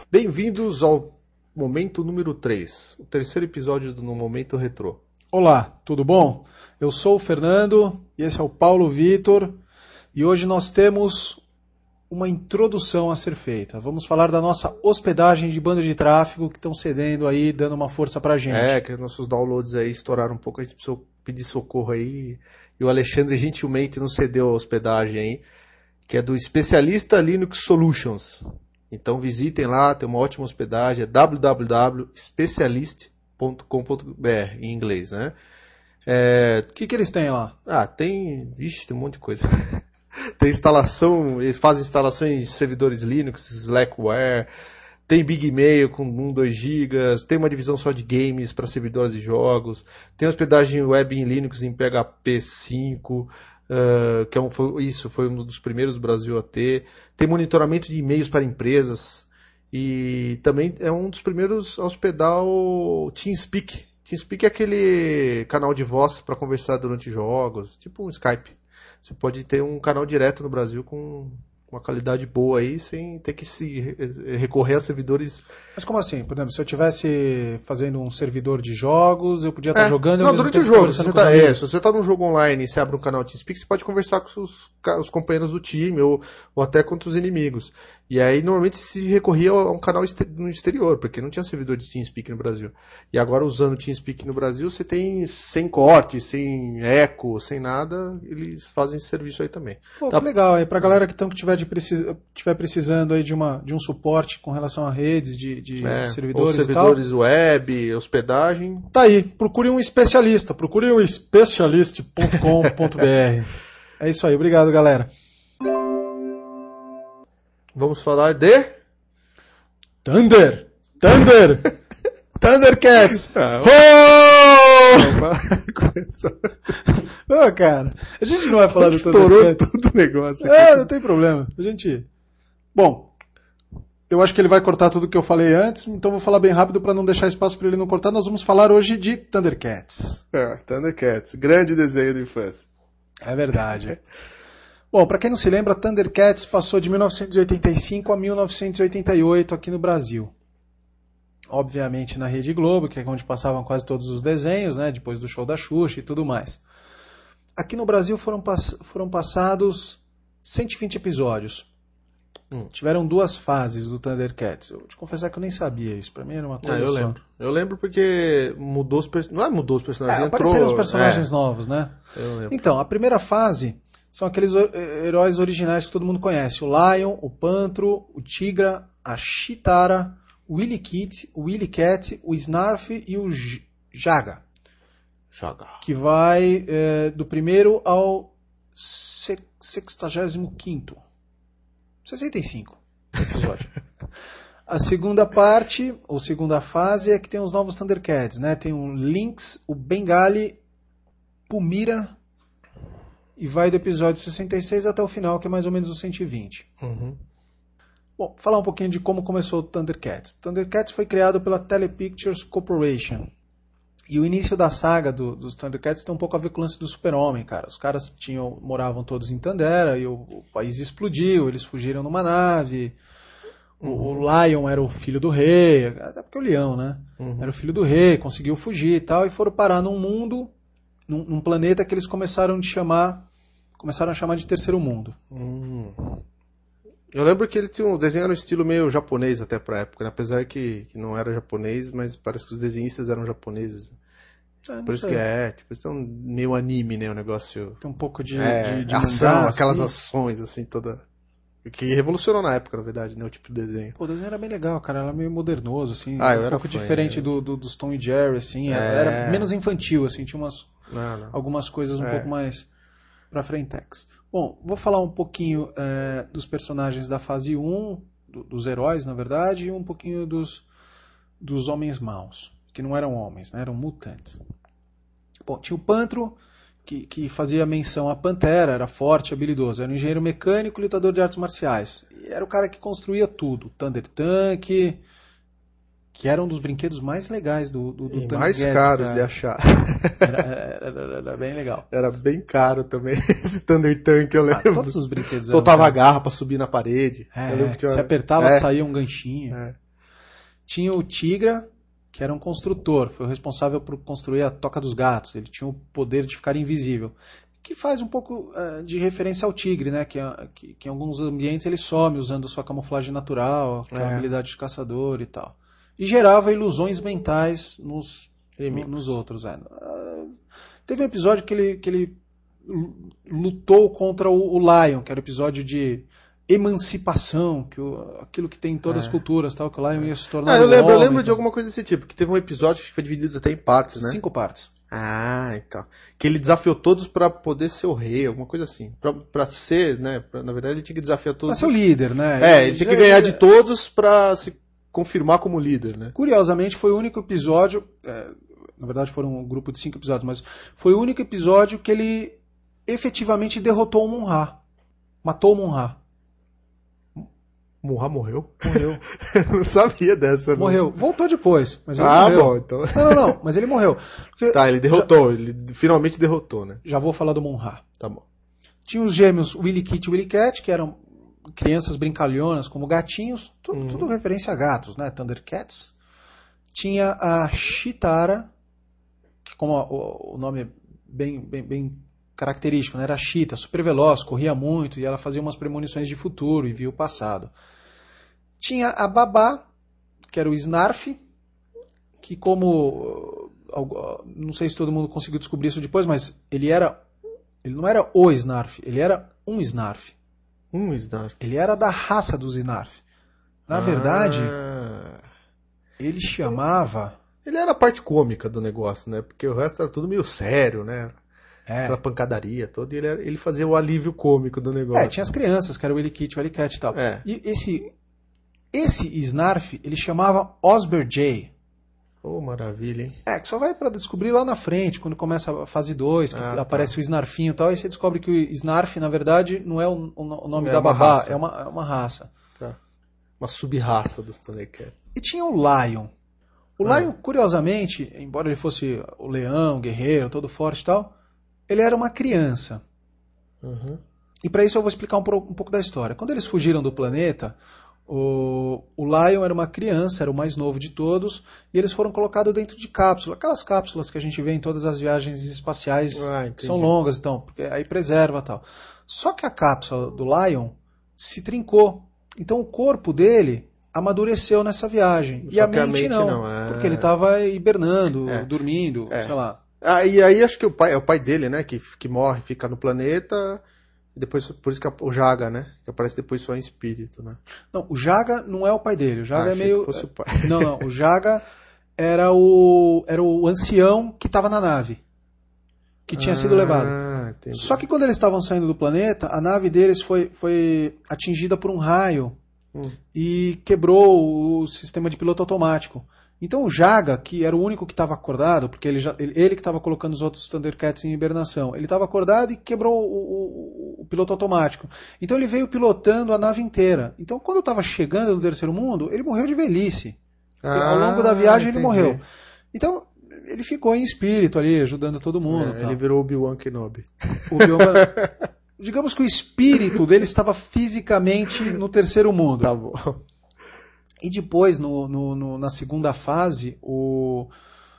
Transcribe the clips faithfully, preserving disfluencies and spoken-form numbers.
Bem-vindos ao momento número três, o terceiro episódio do No Momento Retrô. Olá, tudo bom? Eu sou o Fernando e esse é o Paulo Vitor e hoje nós temos uma introdução a ser feita. Vamos falar da nossa hospedagem de banda de tráfego que estão cedendo aí, dando uma força pra gente. É, que nossos downloads aí estouraram um pouco, a gente precisou pedir socorro aí e o Alexandre gentilmente nos cedeu a hospedagem aí, que é do Especialista Linux Solutions. Então visitem lá, tem uma ótima hospedagem, é w w w ponto specialist ponto com ponto b r em inglês, né? É... O que, que eles têm lá? Ah, tem... Vixe, tem um monte de coisa. Tem instalação, eles fazem instalações de servidores Linux, Slackware, tem Big Mail com um, dois gigas, tem uma divisão só de games para servidores de jogos, tem hospedagem web em Linux em P H P cinco, uh, que é um, foi, isso foi um dos primeiros do Brasil a ter, tem monitoramento de e-mails para empresas e também é um dos primeiros a hospedar o TeamSpeak. TeamSpeak é aquele canal de voz para conversar durante jogos, tipo um Skype. Você pode ter um canal direto no Brasil com uma qualidade boa aí, sem ter que se recorrer a servidores. Mas como assim? Por exemplo, se eu estivesse fazendo um servidor de jogos, eu podia estar é, jogando... Não, durante o jogo. Se você está é, tá num jogo online e você abre um canal TeamSpeak, você pode conversar com os, os companheiros do time ou, ou até contra os inimigos. E aí, normalmente, se recorria a um canal no exterior, porque não tinha servidor de TeamSpeak no Brasil. E agora, usando o TeamSpeak no Brasil, você tem sem corte, sem eco, sem nada, eles fazem esse serviço aí também. Pô, tá... que legal. Aí, pra galera que então, que tiver, de precis... tiver precisando aí de, uma, de um suporte com relação a redes, de, de é, servidores, servidores e tal, web, hospedagem. Tá aí. Procure um especialista. Procure um specialist ponto com ponto b r. É isso aí. Obrigado, galera. Vamos falar de... Thunder! Thunder! Thundercats! Ah, oh! oh, cara, a gente não vai falar do Estourou Thundercats. Estourou todo o negócio. É, não tem problema. A gente... Bom, eu acho que ele vai cortar tudo que eu falei antes, então vou falar bem rápido para não deixar espaço para ele não cortar. Nós vamos falar hoje de Thundercats. É, Thundercats, grande desenho da infância. É verdade. Bom, para quem não se lembra, Thundercats passou de mil novecentos e oitenta e cinco a mil novecentos e oitenta e oito aqui no Brasil. Obviamente na Rede Globo, que é onde passavam quase todos os desenhos, né, depois do show da Xuxa e tudo mais. Aqui no Brasil foram, pass- foram passados cento e vinte episódios. Hum. Tiveram duas fases do Thundercats. Eu te confessar que eu nem sabia isso. Pra mim era uma coisa ah, eu só. lembro. Eu lembro porque mudou os personagens. Não é mudou os personagens, é, entrou... Apareceram os personagens é. novos, né? Eu lembro. Então, a primeira fase são aqueles heróis originais que todo mundo conhece. O Lion, o Pantro, o Tigra, a Chitara, o Willy Kit, o Willy Cat, o Snarf e o Jaga. Jaga. Que vai é, do primeiro ao sexagésimo quinto. sessenta e cinco episódio. A segunda parte, ou segunda fase, é que tem os novos Thundercats, né? Tem o Lynx, o Bengali, Pumira, e vai do episódio sessenta e seis até o final, que é mais ou menos o cento e vinte. Uhum. Bom, falar um pouquinho de como começou o Thundercats. Thundercats foi criado pela Telepictures Corporation. E o início da saga do, dos Thundercats tem um pouco a ver com o lance do Super-Homem, cara. Os caras tinham, moravam todos em Tandera e o, o país explodiu, eles fugiram numa nave. O, uhum. o Lion era o filho do rei, até porque o leão, né? Uhum. Era o filho do rei, conseguiu fugir e tal, e foram parar num mundo, num, num planeta que eles começaram, de chamar, começaram a chamar de Terceiro Mundo. Uhum. Eu lembro que ele tinha um desenho no estilo meio japonês até pra época, né? Apesar que, que não era japonês, mas parece que os desenhistas eram japoneses. É, Por isso sei. que é, tipo, isso é um meio anime, né? O negócio. Tem um pouco de, é, de, de ação, mangá, aquelas assim. ações, assim, toda. Que revolucionou na época, na verdade, né? O tipo de desenho. Pô, o desenho era bem legal, cara. Era meio modernoso, assim. Ah, eu um era pouco fã, diferente é. do, do, dos Tom e Jerry, assim. Era, É. era menos infantil, assim. Tinha umas, Não, não. algumas coisas um É. pouco mais pra frentex. Bom, vou falar um pouquinho é, dos personagens da fase um, do, dos heróis, na verdade, e um pouquinho dos, dos homens maus. Que não eram homens, né? Eram mutantes. Bom, tinha o Pantro, que, que fazia menção à Pantera, era forte, habilidoso. Era um engenheiro mecânico, lutador de artes marciais. E era o cara que construía tudo. Thunder Tank, que era um dos brinquedos mais legais do, do, do E Thunder mais Cats, caros cara. de achar. Era, era, era, era bem legal. Era bem caro também, esse Thunder Tank, eu lembro. Ah, todos os brinquedos Soltava a eram garra pra subir na parede. É, eu lembro que tinha... se apertava, é. saía um ganchinho. É. Tinha o Tigra, que era um construtor, foi o responsável por construir a Toca dos Gatos. Ele tinha o poder de ficar invisível. Que faz um pouco uh, de referência ao tigre, né? Que, que, que em alguns ambientes ele some usando sua camuflagem natural, que é a habilidade de caçador e tal. E gerava ilusões mentais nos, no, nos outros. É. Uh, teve um episódio que ele, que ele lutou contra o, o Lion, que era o episódio de emancipação, que o, aquilo que tem em todas é. as culturas, tal, que o Lion ia se tornar. Ah, eu um lembro, homem, eu lembro então. de alguma coisa desse tipo, que teve um episódio que foi dividido até em partes, né? Cinco partes. Ah, então. Que ele desafiou todos pra poder ser o rei, alguma coisa assim. Pra, pra ser, né? Pra, na verdade, ele tinha que desafiar todos. Pra ser o líder, né? É, ele, ele tinha que ganhar de todos pra se confirmar como líder, né? Curiosamente, foi o único episódio. É, na verdade, foram um grupo de cinco episódios, mas foi o único episódio que ele efetivamente derrotou o Mon-Ra. Matou o Mon-Ra. Mon-Ra morreu? Morreu. Eu não sabia dessa. Não. Morreu. Voltou depois, mas ele ah, morreu. bom, então. Não, não, não, mas ele morreu. Porque tá, ele derrotou, já... ele finalmente derrotou, né? Já vou falar do Mon-Ra. Tá bom. Tinha os gêmeos Willy Kit e Willy Cat, que eram crianças brincalhonas como gatinhos, tudo, uhum. tudo referência a gatos, né? Thundercats. Tinha a Cheetara, que como o, o nome é bem, bem, bem característico, né? Era Cheetah, super veloz, corria muito e ela fazia umas premonições de futuro e via o passado. Tinha a Babá, que era o Snarf, que como, não sei se todo mundo conseguiu descobrir isso depois, mas ele era, ele não era o Snarf, ele era um Snarf. Um Snarf. Ele era da raça dos Snarf. Na ah. verdade, ele chamava... Ele era a parte cômica do negócio, né? Porque o resto era tudo meio sério, né? É. Aquela pancadaria toda, e ele, era, ele fazia o alívio cômico do negócio. É, tinha as crianças, que era o Willy Kit, o Willy Cat e tal. É. E esse... Esse Snarf, ele chamava Osber J. Oh, maravilha, hein? É, que só vai para descobrir lá na frente, quando começa a fase dois, que ah, aparece tá. o Snarfinho e tal, aí você descobre que o Snarf, na verdade, não é o, o nome é da babá, raça. é uma, é uma raça. Tá. Uma sub-raça dos Thundercats. E tinha o Lion. O ah. Lion, curiosamente, embora ele fosse o leão, guerreiro, todo forte e tal, ele era uma criança. Uhum. E para isso eu vou explicar um, um pouco da história. Quando eles fugiram do planeta... O, o Lion era uma criança, era o mais novo de todos, e eles foram colocados dentro de cápsula, aquelas cápsulas que a gente vê em todas as viagens espaciais, ah, que são longas, então, porque aí preserva e tal. Só que a cápsula do Lion se trincou, então o corpo dele amadureceu nessa viagem, Só e a mente, a mente não, não é... porque ele estava hibernando, é. dormindo, é. sei lá. Ah, e aí acho que o pai, é o pai dele, né, que, que morre, fica no planeta... Depois, por isso que o Jaga, né? Que aparece depois só em espírito, né? Não, o Jaga não é o pai dele. O Jaga ah, é meio. Que fosse o pai. Não, não. O Jaga era o, era o ancião que estava na nave. Que tinha ah, sido levado. Entendi. Só que quando eles estavam saindo do planeta, a nave deles foi, foi atingida por um raio hum. e quebrou o sistema de piloto automático. Então o Jaga, que era o único que estava acordado, porque ele, já, ele, ele que estava colocando os outros Thundercats em hibernação, ele estava acordado e quebrou o, o, o piloto automático. Então ele veio pilotando a nave inteira. Então quando estava chegando no terceiro mundo, ele morreu de velhice. Ah, ao longo da viagem entendi. ele morreu. Então ele ficou em espírito ali, ajudando todo mundo. É, ele virou Obi-Wan Kenobi. Obi-Wan... Digamos que o espírito dele estava fisicamente no terceiro mundo. Tá bom. E depois, no, no, no, na segunda fase, o,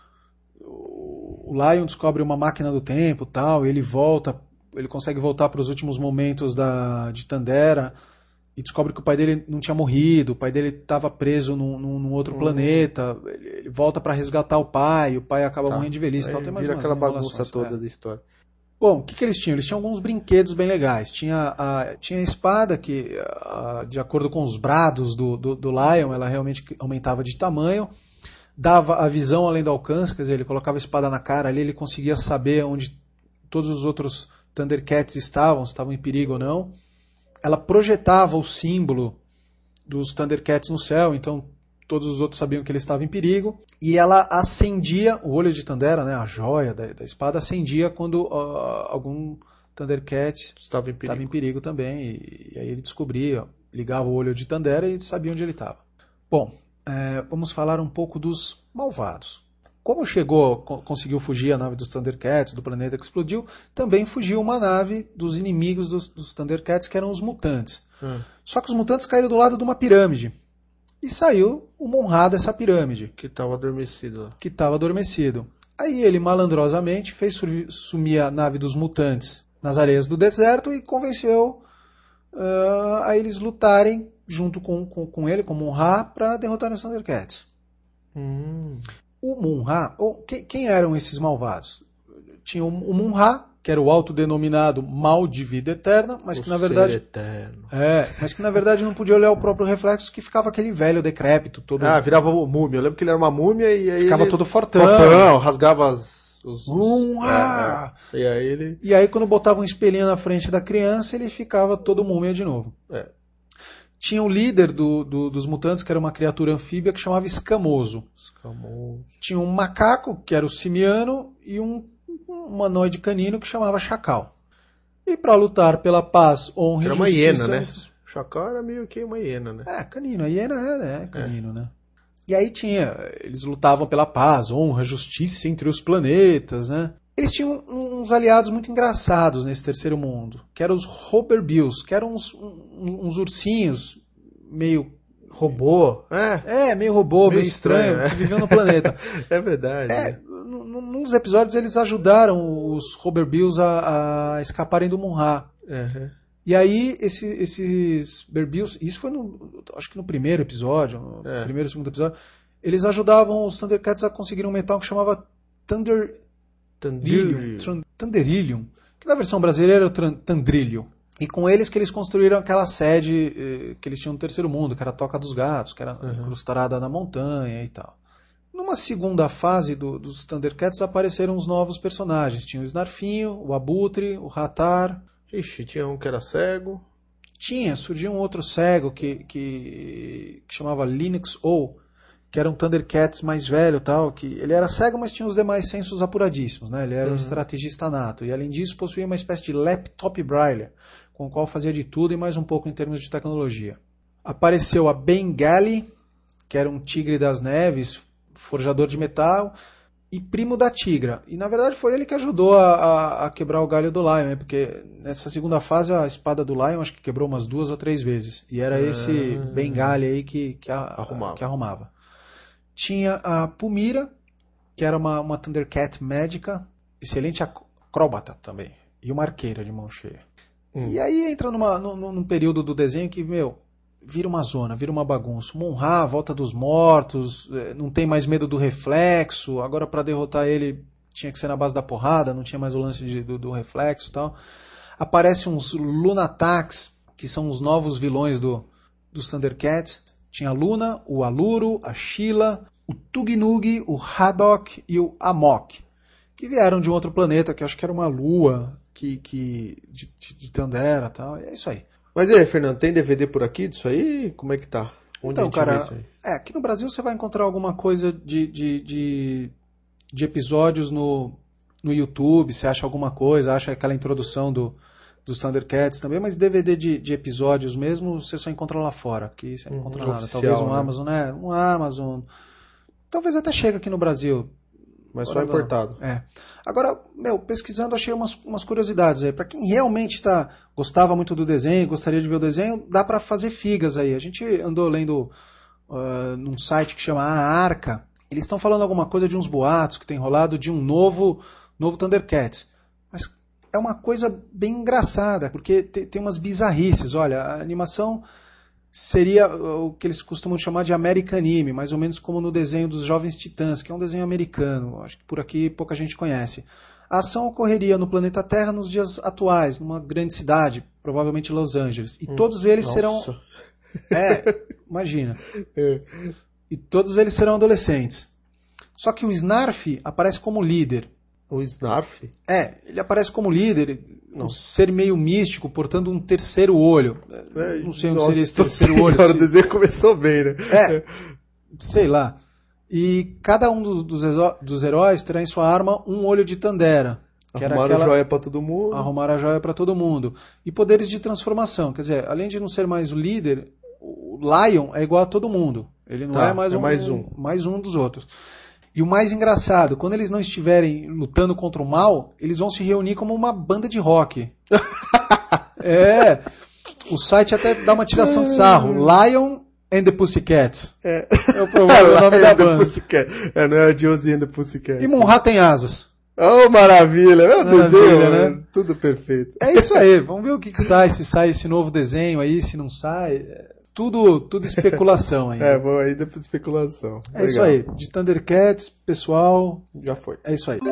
o Lion descobre uma máquina do tempo, tal, e ele volta, ele consegue voltar para os últimos momentos da, de Thundera e descobre que o pai dele não tinha morrido, o pai dele estava preso num, num, num outro uhum. planeta, ele, ele volta para resgatar o pai, o pai acaba tá. morrendo de velhice, tal, tem mais vira umas aquela bagunça é. toda da história. Bom, o que, que eles tinham? Eles tinham alguns brinquedos bem legais. Tinha a, tinha a espada, que a, de acordo com os brados do, do, do Lion, ela realmente aumentava de tamanho. Dava a visão além do alcance, quer dizer, ele colocava a espada na cara ali, ele conseguia saber onde todos os outros Thundercats estavam, se estavam em perigo ou não. Ela projetava o símbolo dos Thundercats no céu, então todos os outros sabiam que ele estava em perigo, e ela acendia, o olho de Thundera, né, a joia da, da espada, acendia quando uh, algum Thundercat estava em perigo, estava em perigo também, e, e aí ele descobria, ligava o olho de Thundera e sabia onde ele estava. Bom, é, vamos falar um pouco dos malvados. Como chegou, co- conseguiu fugir a nave dos Thundercats, do planeta que explodiu, também fugiu uma nave dos inimigos dos, dos Thundercats, que eram os mutantes. Hum. Só que os mutantes caíram do lado de uma pirâmide. e saiu o Mon-Ra dessa pirâmide. Que estava adormecido lá. Que estava adormecido. Aí ele, malandrosamente, fez sumir a nave dos mutantes nas areias do deserto e convenceu uh, a eles lutarem junto com, com, com ele, com o Mon-Ra, para derrotar os Thundercats. Hum. O Mon-Ra, ou, quem, quem eram esses malvados? Tinha o, o Mon-Ra, que era o autodenominado mal de vida eterna, mas o que na verdade ser eterno. é, mas que na verdade não podia olhar o próprio reflexo, que ficava aquele velho decrépito todo. Ah, virava múmia. Eu lembro que ele era uma múmia e aí ficava ele... todo fortão, fortão rasgava as, os, os... Mon-Ra! É, é. E aí ele E aí quando botava um espelhinho na frente da criança, ele ficava todo múmia de novo. é. Tinha o líder do, do, dos mutantes, que era uma criatura anfíbia que chamava Escamoso. Escamoso. Tinha um macaco, que era o Simiano, e um humanoide canino que chamava Chacal. E para lutar pela paz, honra Era e uma justiça... hiena, né? Entre... O Chacal era meio que uma hiena, né? É, canino. A hiena é, né? Canino, é. né? E aí tinha... Eles lutavam pela paz, honra, justiça entre os planetas, né? Eles tinham uns aliados muito engraçados nesse terceiro mundo, que eram os Hoberbills, que eram uns, uns, uns ursinhos meio... Robô? É, é meio robô, meio, meio estranho, estranho é. que viviam no planeta. É verdade. É, nos episódios eles ajudaram os Hoberbills a, a escaparem do Mon-Ra. Uhum. E aí esse, esses Berbills, isso foi no, acho que no primeiro episódio, no é. primeiro e segundo episódio, eles ajudavam os Thundercats a conseguir um metal que chamava Thunder... Tandrillium, Tandrillium, que na versão brasileira era o Tandrillium. E com eles que eles construíram aquela sede eh, que eles tinham no Terceiro Mundo, que era a Toca dos Gatos, que era uhum. incrustada na montanha e tal. Numa segunda fase do, dos Thundercats apareceram os novos personagens. Tinha o Snarfinho, o Abutre, o Ratar. Ixi, tinha um que era cego. Tinha, surgiu um outro cego que, que, que chamava Linux ou que era um Thundercats mais velho, tal, que ele era cego, mas tinha os demais sensos apuradíssimos, né? Ele era uhum. um estrategista nato. E além disso, possuía uma espécie de laptop braille, com o qual fazia de tudo e mais um pouco em termos de tecnologia. Apareceu a Bengali, que era um tigre das neves, forjador de metal, e primo da Tigra. E na verdade foi ele que ajudou a, a, a quebrar o galho do Lion, né? Porque nessa segunda fase a espada do Lion acho que quebrou umas duas ou três vezes. E era esse uhum. Bengali aí que, que, a, arrumava. que arrumava. Tinha a Pumira, que era uma, uma Thundercat médica, excelente acróbata também, e uma arqueira de mão cheia. Hum. E aí entra numa, num, num período do desenho que, meu, vira uma zona, vira uma bagunça. Mon-Ra, volta dos mortos, não tem mais medo do reflexo, agora para derrotar ele tinha que ser na base da porrada, não tinha mais o lance de, do, do reflexo e tal. Aparecem uns Lunatacs, que são os novos vilões do, dos Thundercats. Tinha a Luna, o Aluro, a Sheila, o Tugnug, o Haddock e o Amok, que vieram de um outro planeta, que acho que era uma lua que, que, de, de Tandera e tal. E é isso aí. Mas e aí, Fernando, tem D V D por aqui disso aí? Como é que tá? Onde então, cara, é, aqui no Brasil você vai encontrar alguma coisa de, de, de, de episódios no, no YouTube, você acha alguma coisa, acha aquela introdução do... dos Thundercats também, mas D V D de, de episódios mesmo você só encontra lá fora, aqui você não uhum, encontra nada. oficial, Talvez um né? Amazon, né? Um Amazon. Talvez até chegue aqui no Brasil. Mas só importado. É. Agora, meu, pesquisando achei umas, umas curiosidades aí. Para quem realmente tá, gostava muito do desenho, gostaria de ver o desenho, dá para fazer figas aí. A gente andou lendo uh, num site que chama A Arca. Eles estão falando alguma coisa de uns boatos que tem rolado de um novo, novo Thundercats. Mas é uma coisa bem engraçada, porque tem umas bizarrices. Olha, a animação seria o que eles costumam chamar de Americanime, mais ou menos como no desenho dos Jovens Titãs, que é um desenho americano, acho que por aqui pouca gente conhece. A ação ocorreria no planeta Terra nos dias atuais, numa grande cidade, provavelmente Los Angeles. E hum, todos eles nossa. serão... É, imagina. É. E todos eles serão adolescentes. Só que o Snarf aparece como líder. O Snarf? É, ele aparece como líder, um ser meio místico, portando um terceiro olho. É, não sei onde nossa, seria esse terceiro senhora, olho. Se... O desenho começou bem, né? É, sei lá. E cada um dos, dos, dos heróis terá em sua arma um olho de Tandera. Que Arrumaram era aquela... a joia pra todo mundo. Arrumaram a joia pra todo mundo. E poderes de transformação. Quer dizer, além de não ser mais o líder, o Lion é igual a todo mundo. Ele não tá, é mais é um, mais um. mais um dos outros. E o mais engraçado, quando eles não estiverem lutando contra o mal, eles vão se reunir como uma banda de rock. É, o site até dá uma tiração de sarro. Lion and the Pussycats. É, é o, o nome da banda. É, não é a Josie and the Pussycat. E Munra tem asas. Oh, maravilha! Meu Maravilha, desenho, né? Tudo perfeito. É isso aí, vamos ver o que, que sai, se sai esse novo desenho aí, se não sai. Tudo, tudo especulação aí. É, bom, aí depois especulação. É Legal. Isso aí. De Thundercats, pessoal. Já foi. É isso aí.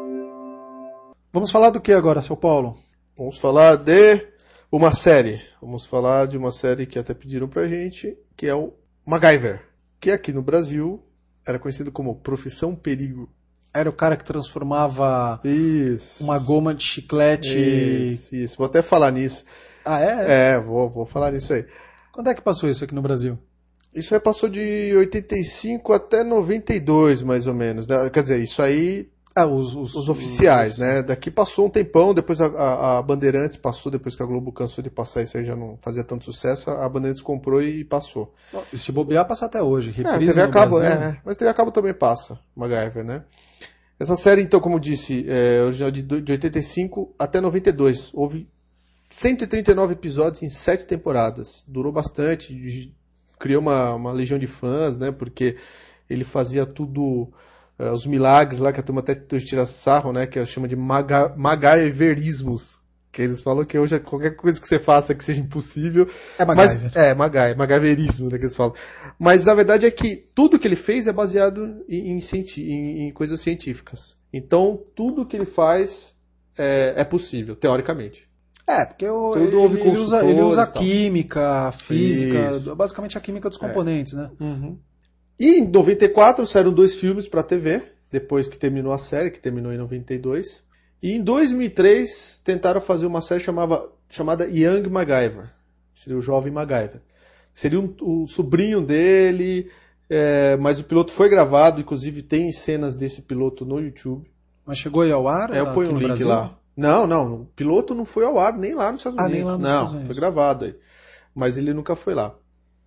Vamos falar do que agora, seu Paulo? Vamos falar de uma série. Vamos falar de uma série que até pediram pra gente, que é o MacGyver. Que aqui no Brasil era conhecido como Profissão Perigo. Era o cara que transformava isso. uma goma de chiclete. Isso, isso. Vou até falar nisso. Ah, é? É, vou, vou falar nisso aí. Quando é que passou isso aqui no Brasil? Isso aí passou de oitenta e cinco até noventa e dois, mais ou menos. Né? Quer dizer, isso aí... Ah, os, os, os oficiais, os... né? Daqui passou um tempão, depois a, a, a Bandeirantes passou, depois que a Globo cansou de passar, isso aí já não fazia tanto sucesso, a Bandeirantes comprou e passou. E se bobear, passa até hoje. É, T V a cabo, é, é, mas T V a cabo também passa, MacGyver, né? Essa série, então, como disse, é original de, de oitenta e cinco até noventa e dois. Houve cento e trinta e nove episódios em sete temporadas. Durou bastante, criou uma, uma legião de fãs, né? Porque ele fazia tudo... Uh, os milagres lá, que a turma até tira sarro, né? Que chama de maga, MacGyverismos. Que eles falam que hoje qualquer coisa que você faça que seja impossível... É MacGyver. Mas, é, MacGyver, MacGyverismo, né, que eles falam. Mas a verdade é que tudo que ele fez é baseado em, em, em, em coisas científicas. Então, tudo que ele faz é, é possível, teoricamente. É, porque o, ele, ele usa, ele usa química, física, Isso. basicamente a química dos componentes, é. né? Uhum. E em noventa e quatro saíram dois filmes para a T V, depois que terminou a série, que terminou em noventa e dois. E em dois mil e três tentaram fazer uma série chamava, chamada Young MacGyver, seria o jovem MacGyver. Seria um, o sobrinho dele, é, mas o piloto foi gravado, inclusive tem cenas desse piloto no YouTube. Mas chegou aí ao ar? É, eu ponho um link Brasil? Lá. Não, não, o piloto não foi ao ar nem lá nos Estados Unidos. Ah, nem lá nos não, Estados Unidos. Foi gravado aí. Mas ele nunca foi lá.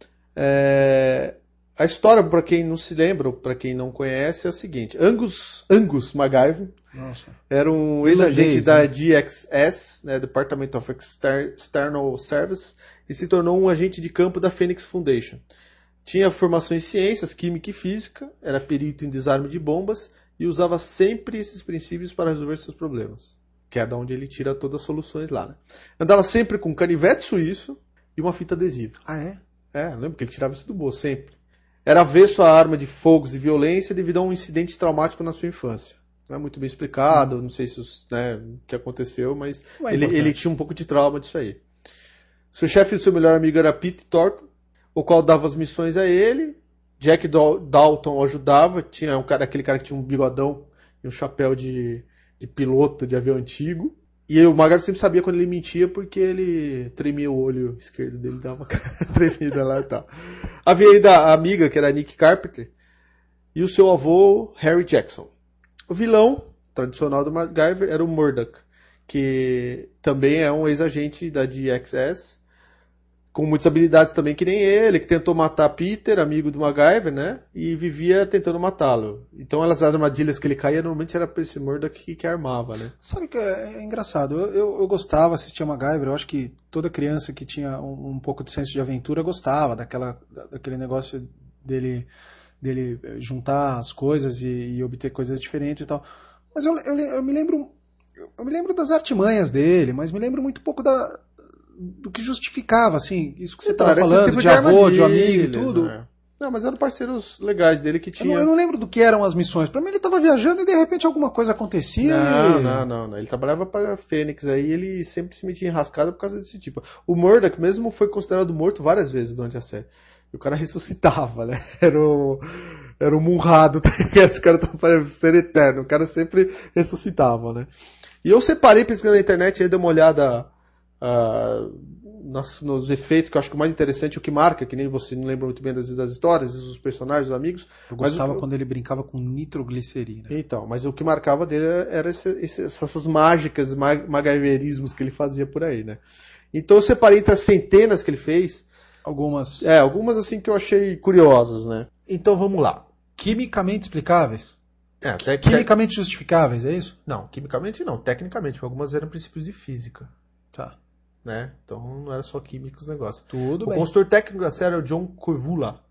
É... A história, para quem não se lembra, ou para quem não conhece, é a seguinte. Angus, Angus MacGyver Nossa. era um ex-agente Irlandês, da né? D X S, né, Department of Exter- External Service, e se tornou um agente de campo da Phoenix Foundation. Tinha formação em ciências, química e física, era perito em desarme de bombas e usava sempre esses princípios para resolver seus problemas, que é da onde ele tira todas as soluções lá. Né? Andava sempre com um canivete suíço e uma fita adesiva. Ah, é? É, lembro que ele tirava isso do bolso, sempre. Era avesso à arma de fogos e violência devido a um incidente traumático na sua infância. Não é muito bem explicado, não sei se né, o que aconteceu, mas é ele, ele tinha um pouco de trauma disso aí. Seu chefe e seu melhor amigo era Pete Thornton, o qual dava as missões a ele. Jack Dalton o ajudava, tinha um cara, aquele cara que tinha um bigodão e um chapéu de, de piloto de avião antigo. E o MacGyver sempre sabia quando ele mentia porque ele tremia o olho esquerdo dele, dava uma tremida lá e tal. Havia ainda a amiga, que era Nick Carpenter, e o seu avô, Harry Jackson. O vilão tradicional do MacGyver era o Murdoch, que também é um ex-agente da D X S, com muitas habilidades também que nem ele, que tentou matar Peter, amigo do MacGyver, né? E vivia tentando matá-lo. Então as armadilhas que ele caía normalmente era pra esse Murdoch que, que armava, né? Sabe que é, é engraçado, eu, eu, eu gostava, assistia MacGyver, eu acho que toda criança que tinha um, um pouco de senso de aventura gostava daquela, daquele negócio dele, dele juntar as coisas e, e obter coisas diferentes e tal. Mas eu, eu, eu me lembro eu me lembro das artimanhas dele, mas me lembro muito pouco da do que justificava, assim, isso que você estava Então, falando, tipo de, de avô, de amigo e tudo. Né? Não, mas eram parceiros legais dele que tinha... Eu não, eu não lembro do que eram as missões. Pra mim ele estava viajando e de repente alguma coisa acontecia. Não, e... não, não, não. Ele trabalhava para a Fênix aí e ele sempre se metia em rascada por causa desse tipo. O Murdoch mesmo foi considerado morto várias vezes durante a série. E o cara ressuscitava, né? Era o... Era o Munrado, tá ligado? O cara tava parecendo ser eterno. O cara sempre ressuscitava, né? E eu separei pesquisando na internet aí, dei uma olhada... Uh, nos, nos efeitos, que eu acho que o mais interessante, o que marca, que nem você não lembra muito bem das, das histórias, dos personagens, dos amigos. Eu gostava mas, quando ele brincava com nitroglicerina. Então, mas o que marcava dele era esse, esse, essas mágicas, MacGyverismos que ele fazia por aí, né? Então eu separei entre as centenas que ele fez. Algumas. É, algumas assim que eu achei curiosas, né? Então vamos lá. Quimicamente explicáveis? É, te, quimicamente justificáveis, é isso? Não, quimicamente não, tecnicamente, porque algumas eram princípios de física. Tá. né? Então não era só químicos o negócio. Tudo o bem. O consultor técnico da série é o John Koivula.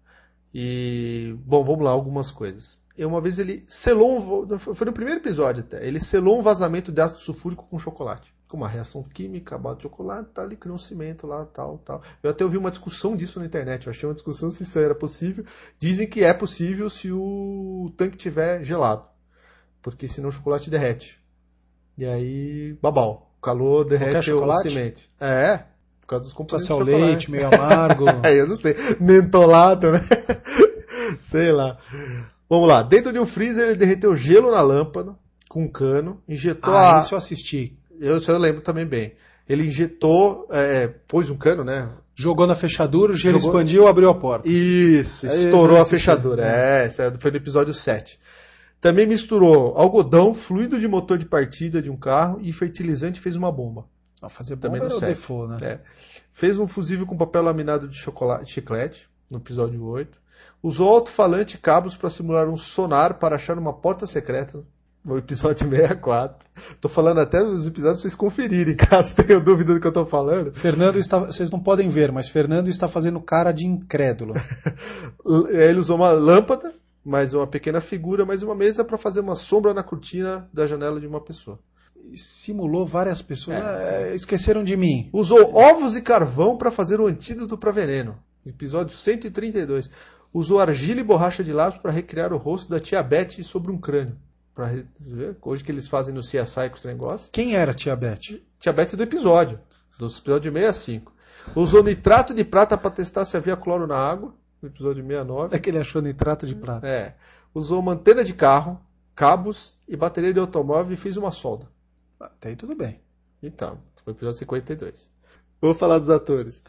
E, bom, vamos lá, algumas coisas. E uma vez ele selou, um, foi no primeiro episódio até, ele selou um vazamento de ácido sulfúrico com chocolate. Com uma reação química, a base de chocolate, tá, ele criou um cimento lá, tal, tal. Eu até ouvi uma discussão disso na internet, eu achei uma discussão se isso era possível. Dizem que é possível se o tanque tiver gelado, porque senão o chocolate derrete. E aí, babau, o calor derrete o cimento. É, por causa dos componentes de chocolate. Leite, meio amargo. Eu não sei, mentolado, né? Sei lá. Vamos lá, dentro de um freezer ele derreteu gelo na lâmpada, com um cano, injetou ah, a... isso eu assisti. Eu, isso eu lembro também bem. Ele injetou, é, pôs um cano, né? Jogou na fechadura, o gelo Jogou... expandiu, abriu a porta. Isso, estourou a fechadura. É, isso foi no episódio sete. Também misturou algodão, fluido de motor de partida de um carro e fertilizante e fez uma bomba. Não, fazer bomba também era no o sete. default, né? É. Fez um fusível com papel laminado de chocolate, chiclete, no episódio oito. Usou alto-falante e cabos para simular um sonar para achar uma porta secreta. No episódio sessenta e quatro. Tô falando até os episódios pra vocês conferirem, caso tenham dúvida do que eu tô falando. Fernando está... Vocês não podem ver, mas Fernando está fazendo cara de incrédulo. Ele usou uma lâmpada, mais uma pequena figura, mais uma mesa para fazer uma sombra na cortina da janela de uma pessoa. Simulou várias pessoas. É. É, esqueceram de mim. Usou ovos e carvão para fazer o antídoto para veneno. Episódio cento e trinta e dois. Usou argila e borracha de lápis para recriar o rosto da tia Beth sobre um crânio. Pra ver, hoje que eles fazem no C S I com esse negócio. Quem era a tia Beth? Tia Beth do episódio, do episódio sessenta e cinco. Usou nitrato de prata para testar se havia cloro na água, no episódio sessenta e nove. É que ele achou nitrato de prata. É. Usou uma antena de carro, cabos e bateria de automóvel e fez uma solda. Até aí tudo bem. Então, foi o episódio cinquenta e dois. Vou falar dos atores.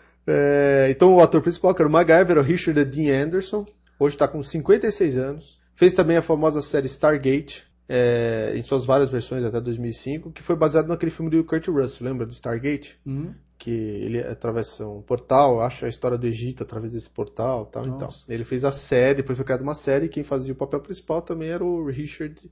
É, então o ator principal, que era o MacGyver, era o Richard Dean Anderson. Hoje está com cinquenta e seis anos. Fez também a famosa série Stargate, é, em suas várias versões até dois mil e cinco, que foi baseado naquele filme do Kurt Russell, lembra do Stargate? Uhum. Que ele atravessa um portal, acha a história do Egito através desse portal. Tal, então. Ele fez a série, depois foi criada uma série, e quem fazia o papel principal também era o Richard,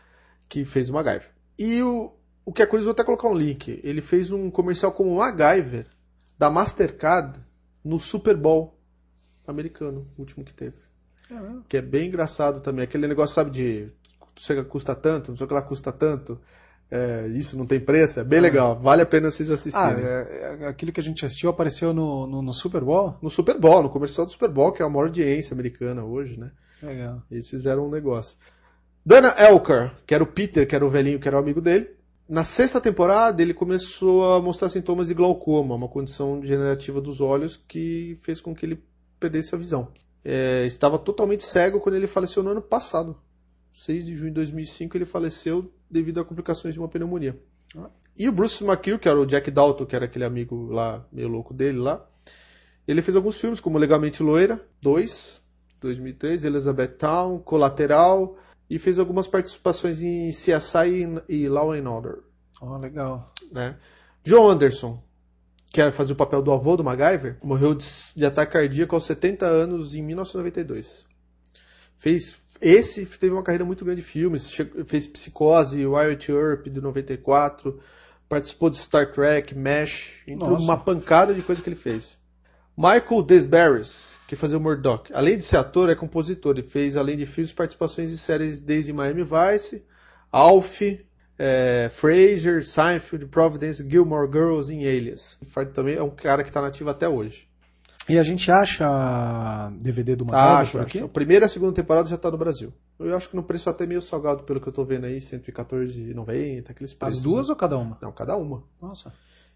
que fez o MacGyver. E o, o que é curioso, vou até colocar um link, ele fez um comercial como MacGyver da Mastercard no Super Bowl americano, o último que teve. Uhum. Que é bem engraçado também. Aquele negócio, sabe, de chega custa tanto, não sei o que lá custa tanto, é, isso não tem preço, é bem uhum. legal. Vale a pena vocês assistirem. Ah, é, é, aquilo que a gente assistiu apareceu no, no, no Super Bowl? No Super Bowl, no comercial do Super Bowl, que é a maior audiência americana hoje, né? Legal. Eles fizeram um negócio. Dana Elker, que era o Peter, que era o velhinho, que era o amigo dele. Na sexta temporada, ele começou a mostrar sintomas de glaucoma, uma condição degenerativa dos olhos que fez com que ele perdesse a visão. É, estava totalmente cego quando ele faleceu no ano passado. seis de junho de dois mil e cinco ele faleceu devido a complicações de uma pneumonia. Ah. E o Bruce McGill, que era o Jack Dalton, que era aquele amigo lá, meio louco dele lá, ele fez alguns filmes, como Legalmente Loira, dois, dois mil e três, Elizabeth Town, Colateral, e fez algumas participações em C S I e Law and Order. Oh, legal. Né? John Anderson, que era fazer o papel do avô do MacGyver, morreu de, de ataque cardíaco aos setenta anos em mil novecentos e noventa e dois. Fez, esse teve uma carreira muito grande de filmes, fez Psicose, Wyatt Earp de noventa e quatro, participou de Star Trek, MASH, entrou uma pancada de coisa que ele fez. Michael Desbarres, que fazia o Murdoch, além de ser ator, é compositor, ele fez, além de filmes, participações em séries desde Miami Vice, Alf, É, Frasier, Seinfeld, Providence, Gilmore Girls e Alias. Também é um cara que está nativo até hoje. E a gente acha D V D do MacGyver acho, por aqui? Acho. A primeira e a segunda temporada já está no Brasil. Eu acho que no preço até meio salgado, pelo que eu estou vendo aí, cento e quatorze reais e noventa centavos, aqueles preços. As duas, né? Ou cada uma? Não, cada uma. Nossa.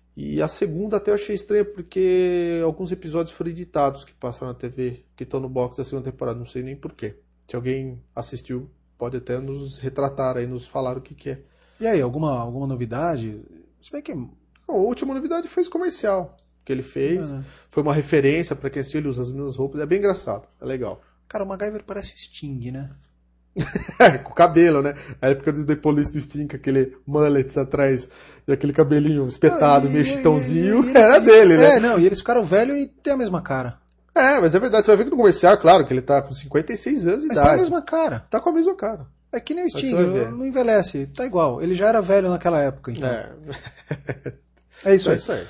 E a segunda até eu achei estranha, porque alguns episódios foram editados que passaram na T V, que estão no box da segunda temporada, não sei nem porquê. Se alguém assistiu, pode até nos retratar aí, nos falar o que, que é. E aí, alguma, alguma novidade? Se bem que... Não, a última novidade foi esse comercial que ele fez. É, né? Foi uma referência para quem assistiu, ele usa as mesmas roupas. É bem engraçado, é legal. Cara, o MacGyver parece Sting, né? Com o cabelo, né? A época do The Police do Sting, aquele mullet atrás e aquele cabelinho espetado, ah, e, meio chitãozinho, e, e, e, era e, dele, é, né? É, não, e eles ficaram velhos e tem a mesma cara. É, mas é verdade, você vai ver que no comercial, claro, que ele tá com cinquenta e seis anos de mas idade. Mas tá a mesma cara. Tá com a mesma cara. É que nem o Sting, não envelhece, tá igual. Ele já era velho naquela época, então. É. É isso É aí. isso aí.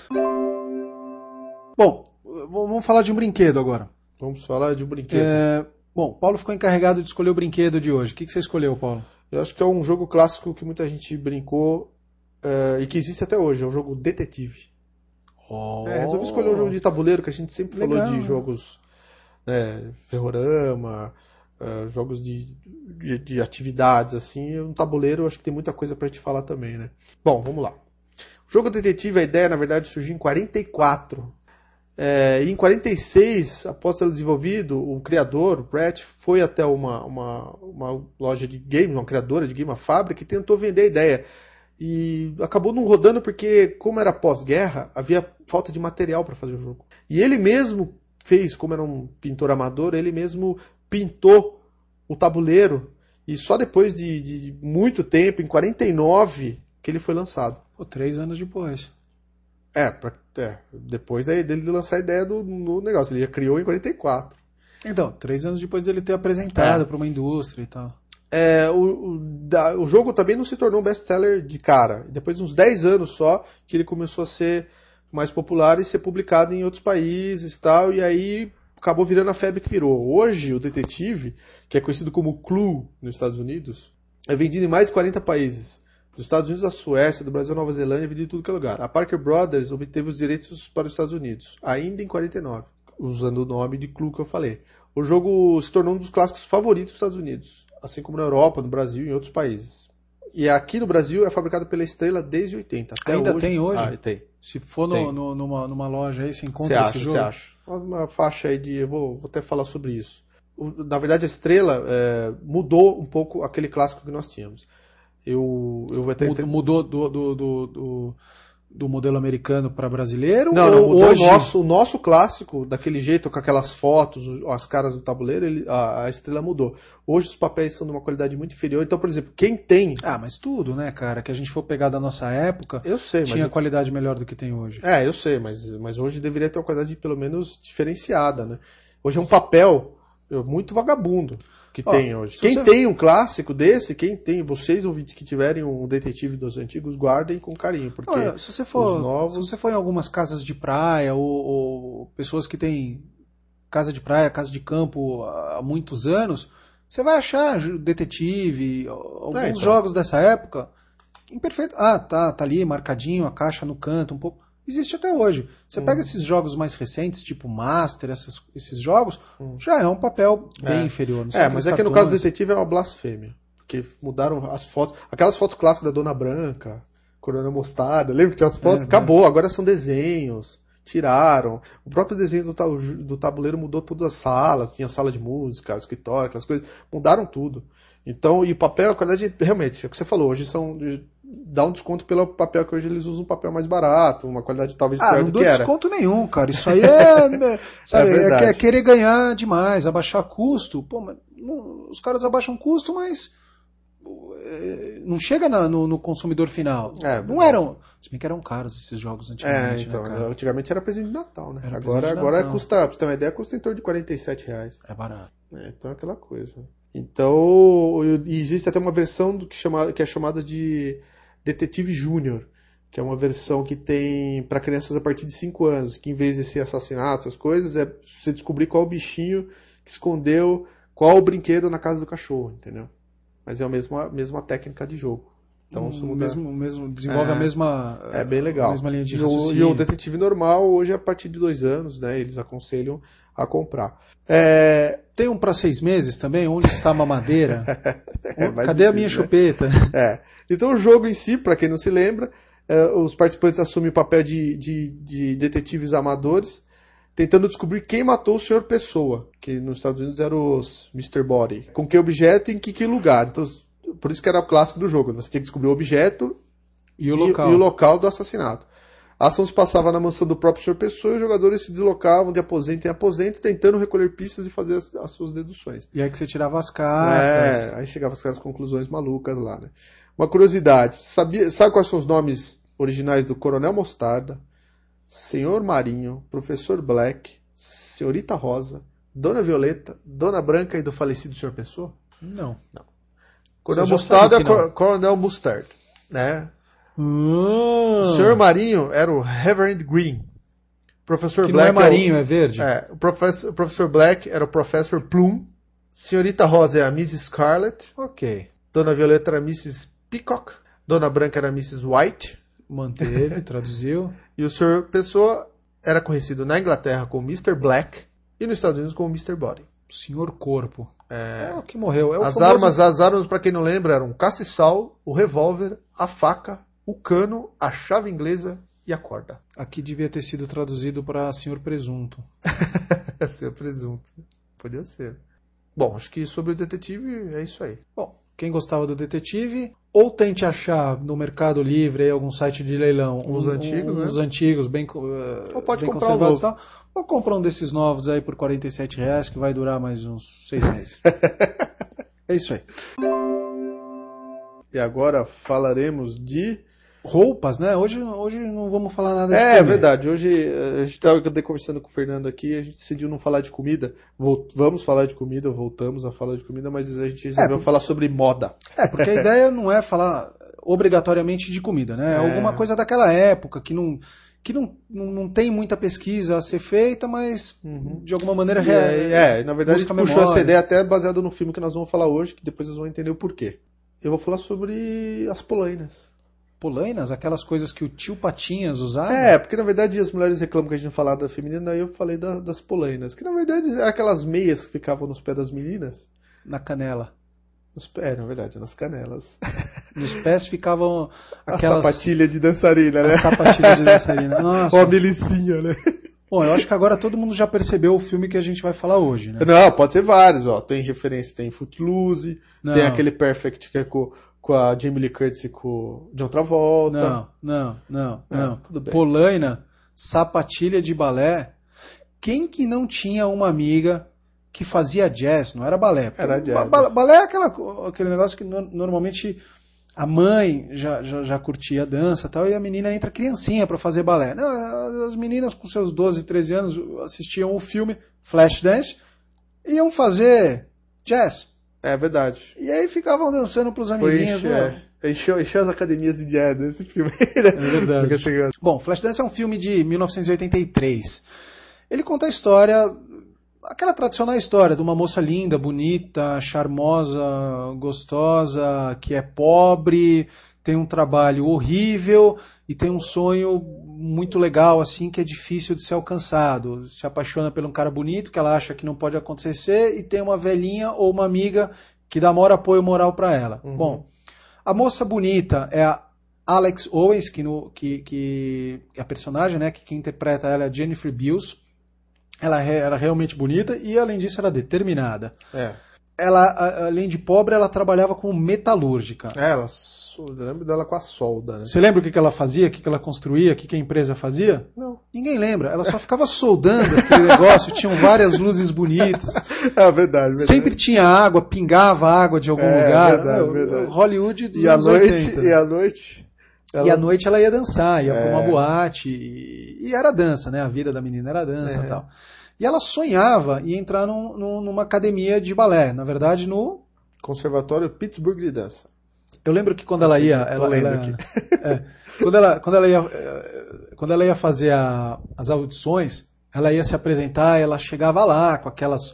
Bom, vamos falar de um brinquedo agora. Vamos falar de um brinquedo. É, bom, Paulo ficou encarregado de escolher o brinquedo de hoje. O que, que você escolheu, Paulo? Eu acho que é um jogo clássico que muita gente brincou uh, e que existe até hoje. É um jogo detetive. Oh. É, resolvi escolher um jogo de tabuleiro, que a gente sempre Legal, falou de né? jogos, né, ferrorama, uh, jogos de, de, de atividades, assim. Um tabuleiro, eu acho que tem muita coisa pra gente falar também, né? Bom, vamos lá. O jogo detetive, a ideia, na verdade, surgiu em quarenta e quatro. É, e em quarenta e seis, após ter desenvolvido, o criador, o Brett, foi até uma, uma, uma loja de games, uma criadora de game, uma fábrica, e tentou vender a ideia. E acabou não rodando porque, como era pós-guerra, havia falta de material para fazer o jogo. E ele mesmo fez, como era um pintor amador, ele mesmo pintou o tabuleiro. E só depois de, de muito tempo, em quarenta e nove, que ele foi lançado. Pô, três anos depois. É, pra, é depois aí dele lançar a ideia do, do negócio. Ele já criou em quarenta e quatro. Então, três anos depois dele ter apresentado É. para uma indústria e tal. É, o, o, da, o jogo também não se tornou um best-seller de cara. Depois de uns dez anos só que ele começou a ser mais popular e ser publicado em outros países e tal. E aí acabou virando a febre que virou. Hoje, o detetive, que é conhecido como Clue nos Estados Unidos, é vendido em mais de quarenta países. Dos Estados Unidos à Suécia, do Brasil à Nova Zelândia, vendido em tudo que é lugar. A Parker Brothers obteve os direitos para os Estados Unidos, ainda em quarenta e nove, usando o nome de Clue que eu falei. O jogo se tornou um dos clássicos favoritos dos Estados Unidos, assim como na Europa, no Brasil e em outros países. E aqui no Brasil é fabricado pela Estrela desde oitenta. Até Ainda hoje, tem hoje? Ah, tem. Se for no, Tem. no, numa, numa loja aí, você Você encontra acha, esse você jogo? acha. Uma faixa aí de... Eu vou, vou até falar sobre isso. O, na verdade, a Estrela é, mudou um pouco aquele clássico que nós tínhamos. Eu, eu vou até... Mudou, mudou do, do, do, do, do modelo americano para brasileiro? Não, ou não, mudou hoje... o nosso, o nosso clássico, daquele jeito, com aquelas fotos, as caras do tabuleiro, ele, a, a Estrela mudou. Hoje os papéis são de uma qualidade muito inferior. Então, por exemplo, quem tem... Ah, mas tudo, né, cara? Que a gente for pegar da nossa época, Eu sei, mas... tinha eu- qualidade melhor do que tem hoje. É, eu sei, mas, mas hoje deveria ter uma qualidade pelo menos diferenciada, né? Hoje é um papel eu, muito vagabundo que Ó, tem hoje. se Quem você- tem um clássico desse, quem tem, vocês ouvintes que tiverem um detetive dos antigos, guardem com carinho, porque Olha, se você for, os novos... se você for em algumas casas de praia ou, ou pessoas que têm casa de praia, casa de campo há muitos anos, você vai achar ju- detetive, alguns É, então. jogos dessa época em perfeito. Ah, tá, tá ali marcadinho, a caixa no canto, um pouco. Existe até hoje. Você Hum. pega esses jogos mais recentes, tipo Master, essas- esses jogos, Hum. já é um papel bem É. inferior. Não são É, aqueles mas é que no caso do cartões. detetive é uma blasfêmia. Porque mudaram as fotos. Aquelas fotos clássicas da Dona Branca, Coronel Mostarda. Lembra que tinha as fotos? É, Acabou, agora são desenhos. Tiraram. O próprio desenho do, ta- do tabuleiro mudou todas as salas. Tinha sala de música, escritório, aquelas coisas. Mudaram tudo. Então, e o papel, a qualidade, realmente, é o que você falou, hoje são. Dá um desconto pelo papel que hoje eles usam um papel mais barato, uma qualidade talvez Ah, pior não do dou que era. desconto nenhum, cara. Isso aí é, sabe, É é, verdade. é querer ganhar demais, abaixar custo. Pô, mas não- os caras abaixam custo, mas é, não chega na- no, no consumidor final. É, não verdade. eram, se bem que eram caros esses jogos É, antigamente, então, né, cara? antigamente era presente de Natal, né? Era presente Agora, de agora Natal. custa, pra você ter uma ideia, custa em torno de quarenta e sete reais. É barato. É, então é aquela coisa. Então, e existe até uma versão do que, chama, que é chamada de Detetive Júnior, que é uma versão que tem para crianças a partir de cinco anos, que em vez de ser assassinato, essas coisas, é você descobrir qual o bichinho que escondeu qual o brinquedo na casa do cachorro, entendeu? Mas é a mesma, mesma técnica de jogo. Então, se o muda- mesmo, mesmo, desenvolve É, a mesma é bem legal. a mesma linha de E o, e raciocínio. o detetive normal, hoje, a partir de dois anos, né, eles aconselham a comprar. É, Tem um para seis meses também? Onde está a mamadeira? É mais Cadê a minha difícil, né? chupeta? É. Então o jogo em si, para quem não se lembra, é, os participantes assumem o papel de, de, de detetives amadores, tentando descobrir quem matou o senhor Pessoa, que nos Estados Unidos era os mister Body. Com que objeto e em que, que lugar. Então, por isso que era o clássico do jogo. Você tinha que descobrir o objeto E o local. e o local do assassinato. A ação se passava na mansão do próprio senhor Pessoa e os jogadores se deslocavam de aposento em aposento, tentando recolher pistas e fazer as, as suas deduções. E aí que você tirava as cartas. É, aí chegava aquelas conclusões malucas lá, né? Uma curiosidade, sabia, sabe quais são os nomes originais do Coronel Mostarda, Senhor Marinho, Professor Black, Senhorita Rosa, Dona Violeta, Dona Branca e do falecido senhor Pessoa? Não. Coronel Você já Mostarda é sabe que não. Cor- Coronel Mustard, né? Hum. O senhor Marinho era o Reverend Green. Professor Que Black não é marinho, é, o, é verde. é, o, professor, o Professor Black era o Professor Plum. Senhorita Rosa é a missus Scarlet. Ok. Dona Violeta era a missus Peacock. Dona Branca era a missus White. Manteve, traduziu. E o senhor Pessoa era conhecido na Inglaterra como mister Black e nos Estados Unidos como mister Body. Senhor Corpo. É, É o que morreu. É o as, famoso... armas, as armas, para quem não lembra, eram o castiçal, o revólver, a faca, o cano, a chave inglesa e a corda. Aqui devia ter sido traduzido para Senhor Presunto. Senhor Presunto. Podia ser. Bom, acho que sobre o detetive é isso aí. Bom, quem gostava do detetive, ou tente achar no Mercado Livre, aí, algum site de leilão, Os um, antigos, um, né? Os antigos, bem, uh, Ou pode bem comprar um conservados e novo. tal. Ou comprar um desses novos aí por quarenta e sete reais, que vai durar mais uns seis meses. É isso aí. E agora falaremos de... Roupas, né? Hoje, hoje não vamos falar nada de É, comer. é verdade. Hoje a gente estava conversando com o Fernando aqui, a gente decidiu não falar de comida. Vol- Vamos falar de comida, voltamos a falar de comida, mas a gente resolveu É, falar sobre moda. É, porque a ideia não é falar obrigatoriamente de comida, né? É É. alguma coisa daquela época que não, que não, não, não tem muita pesquisa a ser feita, mas Uhum. de alguma maneira E é, é, na verdade a gente busca puxou memória. essa ideia até baseado no filme que nós vamos falar hoje, que depois vocês vão entender o porquê. Eu vou falar sobre as polainas. Polainas, aquelas coisas que o tio Patinhas usava. É, porque na verdade as mulheres reclamam que a gente não fala da feminina, aí eu falei da- das polainas. Que na verdade eram aquelas meias que ficavam nos pés das meninas. Na canela. Nos pés, é, na verdade, nas canelas. Nos pés ficavam A aquelas... sapatilha de dançarina, né? A sapatilha de dançarina. Nossa. Ou a milicinha, né? Bom, eu acho que agora todo mundo já percebeu o filme que a gente vai falar hoje, né? Não, pode ser vários, ó. Tem referência, tem Footloose, Não. tem aquele Perfect que é com, com a Jamie Lee Curtis e com o John Travolta. Não, não, não, É, não. tudo bem. Polaina, sapatilha de balé. Quem que não tinha uma amiga que fazia jazz? Não era balé. Era jazz. Ba- ba- balé é aquela, aquele negócio que no- normalmente a mãe já, já, já curtia dança e tal, e a menina entra criancinha para fazer balé. Não, as meninas com seus doze, treze anos assistiam o filme Flashdance e iam fazer jazz. É verdade. E aí ficavam dançando pros Foi amiguinhos. encher, meu. é. encheu, encheu as academias de jazz nesse filme. É verdade. Porque você... Bom, Flashdance é um filme de mil novecentos e oitenta e três. Ele conta a história, aquela tradicional história de uma moça linda, bonita, charmosa, gostosa, que é pobre, tem um trabalho horrível e tem um sonho muito legal, assim, que é difícil de ser alcançado. Se apaixona por um cara bonito, que ela acha que não pode acontecer, e tem uma velhinha ou uma amiga que dá maior apoio moral para ela. Uhum. Bom, a moça bonita é a Alex Owens, que, no, que, que é a personagem, né, que quem interpreta ela é a Jennifer Beals. Ela era realmente bonita e, além disso, era determinada. É. Ela, a- além de pobre, ela trabalhava como metalúrgica. É, ela, eu lembro dela com a solda, né? Você lembra o que que ela fazia, o que que ela construía, o que que a empresa fazia? Não. Ninguém lembra. Ela só ficava soldando aquele negócio, tinham várias luzes bonitas. É verdade, verdade. Sempre tinha água, pingava água de algum É, lugar. verdade, Meu, verdade. Hollywood dos E à anos noite, oitenta. e à noite... E à noite ela ia dançar, ia É. pra uma boate, e, e era dança, né? A vida da menina era dança É. e tal. E ela sonhava em entrar num- num- numa academia de balé. Na verdade, no... Conservatório Pittsburgh de Dança. Eu lembro que quando ela ia... Tô Ela, lendo ela- aqui. é, quando, ela, quando, ela ia, eh, quando ela ia fazer a- as audições, ela ia se apresentar, ela chegava lá com aquelas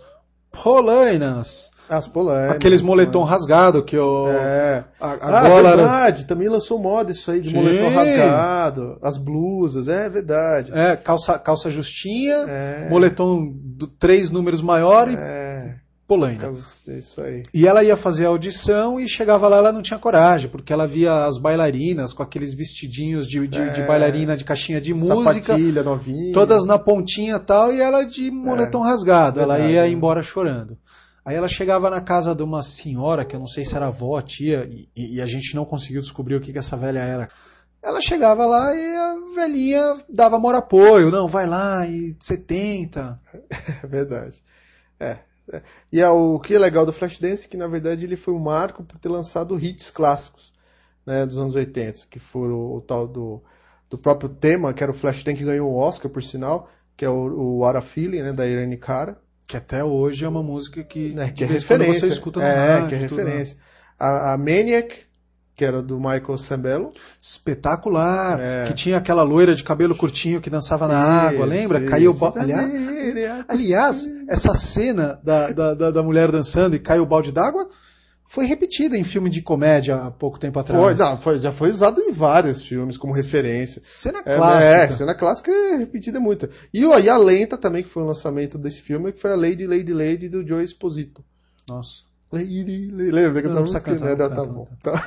polainas, As polainas. aqueles moletom rasgado que o... É. A, a ah, gola era... verdade. Também lançou moda isso aí de Sim. moletom rasgado. As blusas, é verdade. É, calça, calça justinha, É. moletom do três números maior e É. polaina. É isso aí. E ela ia fazer a audição e chegava lá, ela não tinha coragem, porque ela via as bailarinas com aqueles vestidinhos de, de, de É. bailarina de caixinha de música, Sapatilha novinha. todas na pontinha e tal, e ela de moletom rasgado. Ela verdade, ia né? embora chorando. Aí ela chegava na casa de uma senhora, que eu não sei se era avó, tia, e, e a gente não conseguiu descobrir o que, que essa velha era. Ela chegava lá e a velhinha dava maior apoio. Não, vai lá e você tenta. É verdade. É. é. E é, o que é legal do Flashdance é que, na verdade, ele foi um marco por ter lançado hits clássicos, né, dos anos oitenta, que foram o, o tal do, do próprio tema, que era o Flashdance, que ganhou o Oscar, por sinal, que é o, o What a Feeling, né, da Irene Cara. Que até hoje é uma música que, Né, que de é vez em quando referência. você escuta no é, rádio, que é tudo, né? referência. A, a Maniac, que que era do Michael Sembello. Espetacular. É. Que tinha aquela loira de cabelo curtinho que dançava na água, lembra? Isso, Caiu o isso. balde. Aliás, aliás, essa cena da, da, da, da mulher dançando e cai o balde d'água foi repetida em filme de comédia há pouco tempo atrás. Foi, não, foi, já foi usado em vários filmes como referência. Cena É, clássica. É, cena clássica é repetida muito. E, ó, e a lenta também, que foi o lançamento desse filme, que foi a Lady, Lady, Lady do Joe Esposito. Nossa. Lady, Lady, lembra que essa música? Cantar, Né? não Tá canta, bom. não Tá.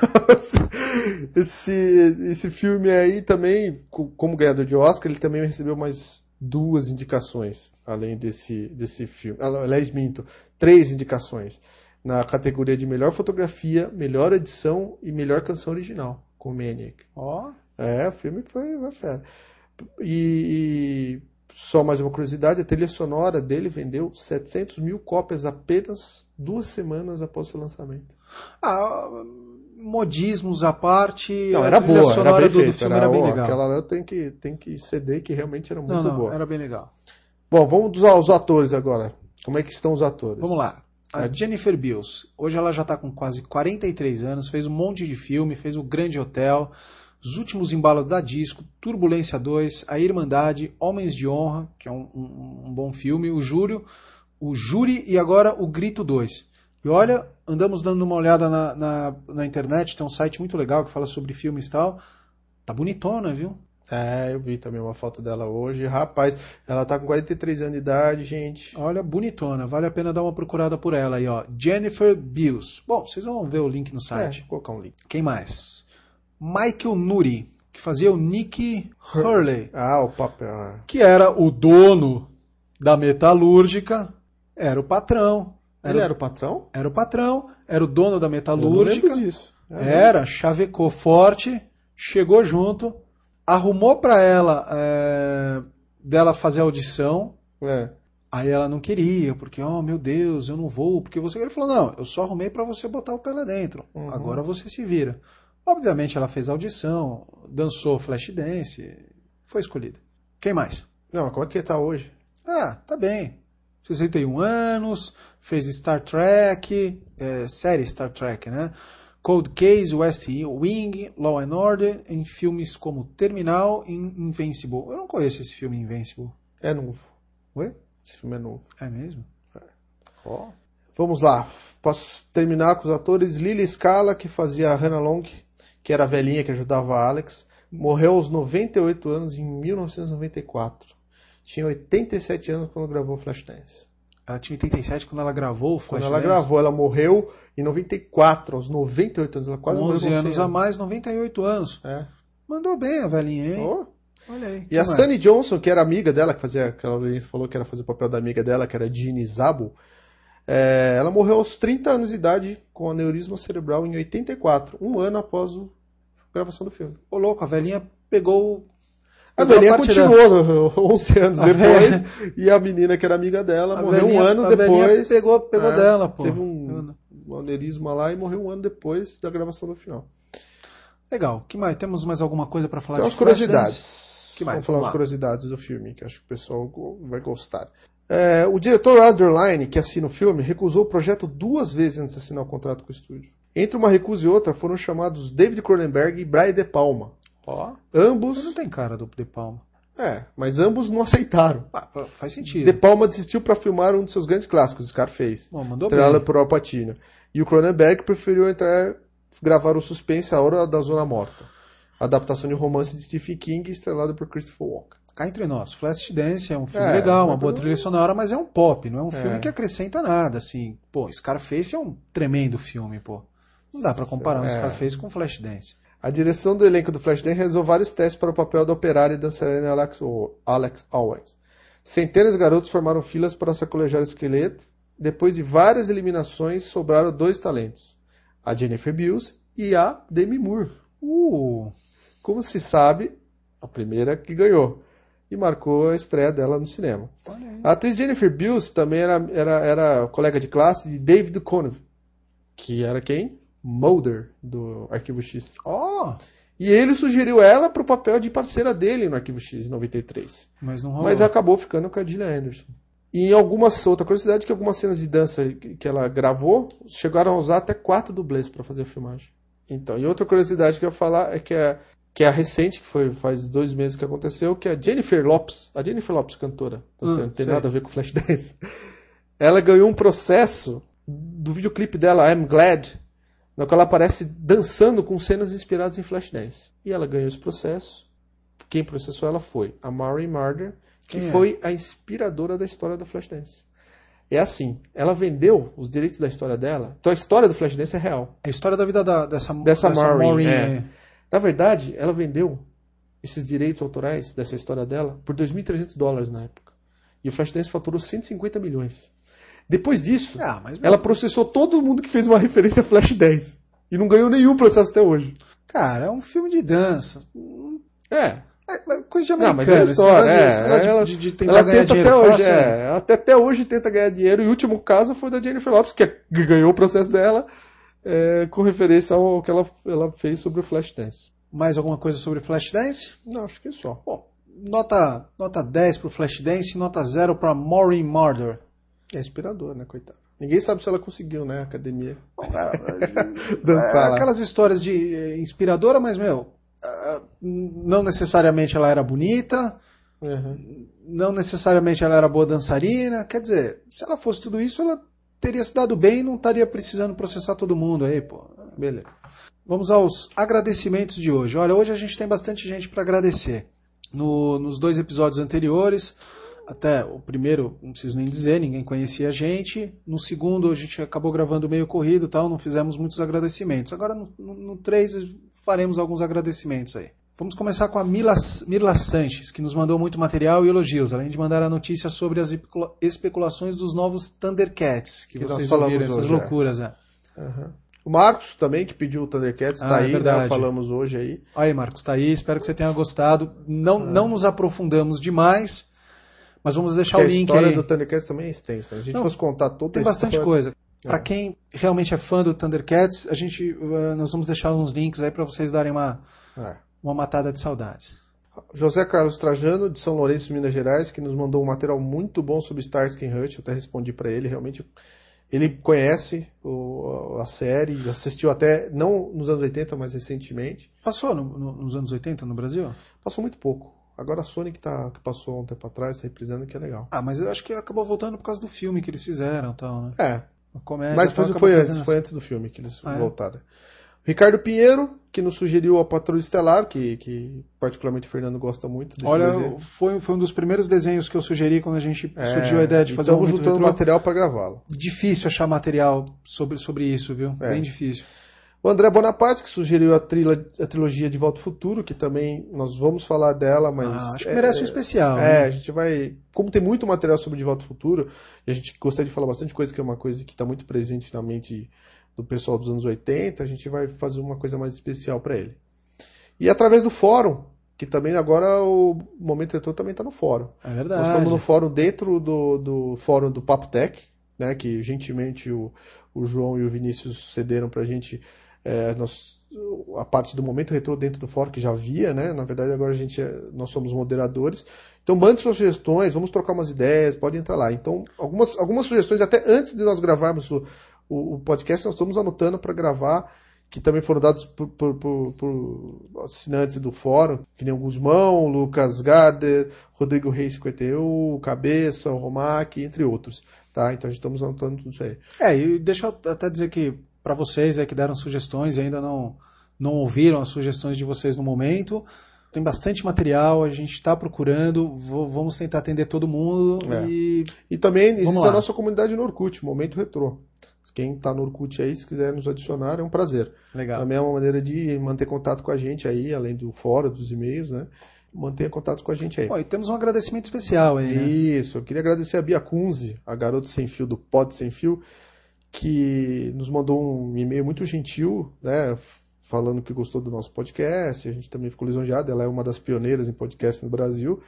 Esse, esse filme aí também, como ganhador de Oscar, ele também recebeu mais duas indicações, além desse, desse filme. Aliás, minto, três indicações. Na categoria de melhor fotografia, melhor edição e melhor canção original, com Maniac. Ó. É, o filme foi uma fera. E, e só mais uma curiosidade, a trilha sonora dele vendeu setecentos mil cópias apenas duas semanas após o seu lançamento. Ah, modismos à parte, Não, a era trilha boa, sonora era do, bem do feito, filme era, era bem ó, legal. Aquela lá eu tenho que, tenho que ceder que realmente era muito não, não, boa. era bem legal. Bom, vamos aos atores agora. Como é que estão os atores? Vamos lá. A A- Jennifer Beals, hoje ela já está com quase quarenta e três anos, fez um monte de filme, fez o Grande Hotel, Os Últimos Embalos da Disco, Turbulência dois, A Irmandade, Homens de Honra, que é um, um- um bom filme, o Júri, o Júri e agora o Grito dois. E olha, andamos dando uma olhada na, na, na internet, tem um site muito legal que fala sobre filmes e tal. Tá bonitona, viu? É, eu vi também uma foto dela hoje. Rapaz, ela tá com quarenta e três anos de idade, gente. Olha, bonitona, vale a pena dar uma procurada por ela aí, ó. Jennifer Beals. Bom, vocês vão ver o link no É, site. vou colocar um link. Quem mais? Michael Nuri, que fazia o Nick Hurley, Ah, o papel. ah. que era o dono da metalúrgica, era o patrão. Ele era o patrão? Era o patrão, era o dono da Eu não metalúrgica. lembro disso. Era, chavecou forte, chegou junto, arrumou pra ela é, dela fazer audição. É. Aí ela não queria, porque, oh meu Deus, eu não vou, porque você. Ele falou, não, eu só arrumei pra você botar o pé lá dentro. Uhum. Agora você se vira. Obviamente ela fez audição, dançou Flashdance, foi escolhida. Quem mais? Não, como é que tá hoje? Ah, tá bem. sessenta e um anos, fez Star Trek, é, série Star Trek, né? Cold Case, West Wing, Law and Order, em filmes como Terminal e Invincible. Eu não conheço esse filme Invincible. É novo. Oi? Esse filme é novo. É mesmo? Ó. Vamos lá. Posso terminar com os atores. Lily Scala, que fazia a Hannah Long, que era a velhinha que ajudava a Alex. Morreu aos noventa e oito anos em mil novecentos e noventa e quatro. Tinha oitenta e sete anos quando gravou Flashdance. Ela tinha oitenta e sete quando ela gravou o Quando Flashdance. ela gravou, ela morreu em noventa e quatro, aos noventa e oito anos. Ela quase morreu onze com anos cem a mais, noventa e oito anos. É. Mandou bem a velhinha, hein? Oh. Olha aí. E que a mais? Sunny Johnson, que era amiga dela, que fazia, que ela falou que era fazer o papel da amiga dela, que era Jeannie Zabo, é, ela morreu aos trinta anos de idade com aneurisma cerebral em oitenta e quatro, um ano após a gravação do filme. Ô louco, a velhinha pegou... A pegou velhinha parte da- continuou onze anos A depois, velha- e a menina que era amiga dela A morreu velhinha- um ano a velhinha depois. pegou- pegou É, dela, pô. Teve um, um aneurisma lá e morreu um ano depois da gravação do final. Legal. Que mais? Temos mais alguma coisa pra falar Tem de umas curiosidades. Flashdance? Que mais? Vamos falar Vamos umas lá. curiosidades do filme, que acho que o pessoal go- vai gostar. É, o diretor Underline, que assina o filme, recusou o projeto duas vezes antes de assinar o contrato com o estúdio. Entre uma recusa e outra foram chamados David Cronenberg e Brian De Palma. Ó, Ambos... não tem cara do De Palma. É, mas ambos não aceitaram. Ah, faz sentido. De Palma desistiu para filmar um de seus grandes clássicos, Scarface, Bom, mandou estrelado bem. por Al Pacino. E o Cronenberg preferiu entrar gravar o suspense A Hora da Zona Morta, adaptação de romance de Stephen King, estrelado por Christopher Walken. Cá entre nós, Flashdance é um filme É, legal, uma mas boa não- trilha sonora, mas é um pop, não é um É. filme que acrescenta nada, assim. Pô, Scarface é um tremendo filme, pô. Não dá pra comparar um É. Scarface com Flashdance. A direção do elenco do Flashdance realizou vários testes para o papel da operária e dançarina Alex, O- Alex Owens. Centenas de garotos formaram filas para sacolejar o esqueleto. Depois de várias eliminações, sobraram dois talentos: a Jennifer Beals e a Demi Moore. Uh, Como se sabe, a primeira que ganhou. E marcou a estreia dela no cinema. olha aí. A atriz Jennifer Beals também era, era, era colega de classe de David Duchovny, que era quem? Mulder, do Arquivo X. Ó, E ele sugeriu ela para o papel de parceira dele no Arquivo X, em noventa e três. mas não rolou. Mas acabou ficando com a Gillian Anderson. E em algumas, outra curiosidade, que algumas cenas de dança que ela gravou, chegaram a usar até quatro dublês para fazer a filmagem. Então, e outra curiosidade que eu ia falar é que a, que é a recente, que foi faz dois meses que aconteceu, que é a Jennifer Lopez, a Jennifer Lopez, cantora, tá Hum, certo? Não tem sei. nada a ver com Flashdance. Ela ganhou um processo do videoclipe dela, I'm Glad, no qual ela aparece dançando com cenas inspiradas em Flashdance. E ela ganhou esse processo. Quem processou ela foi a Maureen Marder, que Quem é? foi a inspiradora da história do Flashdance. É assim, ela vendeu os direitos da história dela. Então a história do Flashdance é real. A história da vida da, dessa, Dessa Maureen, Maureen é. aí. Na verdade, ela vendeu esses direitos autorais dessa história dela por dois mil e trezentos dólares na época. E o Flashdance faturou cento e cinquenta milhões. Depois disso, Ah, mas, ela processou todo mundo que fez uma referência a Flashdance. E não ganhou nenhum processo até hoje. Cara, é um filme de dança. É. É coisa de Não, americano. mas é a esse história. negócio É, desse negócio ela, de, de tentar ela ganhar tenta dinheiro até hoje, fácil, é, ela até, até hoje tenta ganhar dinheiro. E o último caso foi da Jennifer Lopez, que, é, que ganhou o processo dela é, com referência ao que ela, ela fez sobre o Flashdance. Mais alguma coisa sobre Flashdance? Não, acho que só. Bom, nota, nota dez pro Flashdance, nota zero pra Maureen Marder. É inspirador, né, coitado. Ninguém sabe se ela conseguiu, né, a academia. Bom, cara, Dançar é lá. aquelas histórias de eh, inspiradora, mas, meu, ah, não necessariamente ela era bonita, Uhum. não necessariamente ela era boa dançarina. Quer dizer, se ela fosse tudo isso, ela teria se dado bem e não estaria precisando processar todo mundo aí, pô. Beleza. Vamos aos agradecimentos de hoje. Olha, hoje a gente tem bastante gente para agradecer. No, nos dois episódios anteriores, até o primeiro, não preciso nem dizer, ninguém conhecia a gente. No segundo, a gente acabou gravando meio corrido e tal, não fizemos muitos agradecimentos. Agora, no, no, no três, faremos alguns agradecimentos aí. Vamos começar com a Mila, Mirla Sanches, que nos mandou muito material e elogios, além de mandar a notícia sobre as especulações dos novos Thundercats, que, Que nós vocês falamos ouviram, essas hoje, loucuras. É. Uhum. O Marcos também, que pediu o Thundercats, Ah, tá é aí, verdade. né? Falamos hoje aí. Aí, Marcos, tá aí. Espero que você tenha gostado. Não, Ah. não nos aprofundamos demais, mas vamos deixar Porque o a link história aí. do Thundercats também é extensa. Se a gente Não, fosse contar toda Tem a bastante história... coisa. É. Para quem realmente é fã do Thundercats, a gente, uh, nós vamos deixar uns links aí para vocês darem uma, É. uma matada de saudades. José Carlos Trajano, de São Lourenço, Minas Gerais, que nos mandou um material muito bom sobre Starsky and Hutch. Eu até respondi para ele, realmente... Ele conhece o, a série, assistiu até, não nos anos oitenta, mas recentemente. Passou no, no, nos anos oitenta no Brasil? Passou muito pouco. Agora a Sonic tá, que passou há um tempo atrás, tá reprisando, que é legal. Ah, mas eu acho que acabou voltando por causa do filme que eles fizeram e tal, né? É, A comédia, mas tal, foi, acabou foi antes, fazendo foi assim. antes do filme que eles Ah, é? voltaram. Ricardo Pinheiro, que nos sugeriu a Patrulha Estelar, que, que particularmente o Fernando gosta muito desse Olha, desenho. foi, foi um dos primeiros desenhos que eu sugeri quando a gente É, surgiu a ideia de fazer um estamos momento juntando retrô. material para gravá-lo. Difícil achar material sobre, sobre isso, viu? É. Bem difícil. O André Bonaparte, que sugeriu a, trila, a trilogia De Volta ao Futuro, que também nós vamos falar dela, mas... Ah, acho que é, merece um é, especial. É, né? a gente vai... Como tem muito material sobre De Volta ao Futuro, e a gente gostaria de falar bastante coisa, que é uma coisa que está muito presente na mente do pessoal dos anos oitenta, a gente vai fazer uma coisa mais especial para ele. E através do fórum, que também agora o Momento Retrô também está no fórum. É verdade. Nós estamos no fórum dentro do, do fórum do Papo Tech, né, que gentilmente o, o João e o Vinícius cederam para a gente é, nós, a parte do Momento Retrô dentro do fórum, que já havia, né? Na verdade agora a gente é, nós somos moderadores. Então mande suas sugestões, vamos trocar umas ideias, pode entrar lá. Então algumas, algumas sugestões, até antes de nós gravarmos o, o, o podcast, nós estamos anotando para gravar, que também foram dados por, por, por, por assinantes do fórum, que nem o Guzmão, Lucas Gader, Rodrigo Reis cinquenta e um, Cabeça, o Romac, entre outros. Tá? Então a gente estamos anotando tudo isso aí. É, e deixa eu até dizer que para vocês aí que deram sugestões e ainda não, não ouviram as sugestões de vocês no momento, tem bastante material, a gente está procurando, vou, vamos tentar atender todo mundo. É. E, e também Vamos existe lá. a nossa comunidade no Orkut, Momento Retrô. Quem está no Orkut aí, se quiser nos adicionar, é um prazer. Legal. Também é uma maneira de manter contato com a gente aí, além do fórum, dos e-mails, né? Mantenha contato com a gente aí. Bom, e temos um agradecimento especial aí, né? Isso, eu queria agradecer a Bia Kunze, a garota sem fio do Pod Sem Fio, que nos mandou um e-mail muito gentil, né? Falando que gostou do nosso podcast, a gente também ficou lisonjeado, ela é uma das pioneiras em podcast no Brasil.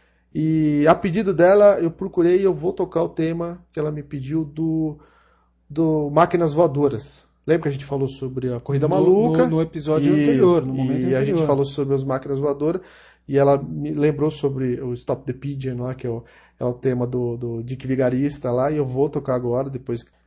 E a pedido dela, eu procurei e eu vou tocar o tema que ela me pediu do, do Máquinas Voadoras. Lembra que a gente falou sobre a Corrida No- Maluca? no- no episódio Isso, anterior, no momento E a anterior. gente falou sobre as máquinas voadoras. E ela me lembrou sobre o Stop the Pigeon lá, que é o, é o tema do, do Dick Vigarista lá, e eu vou tocar agora, depois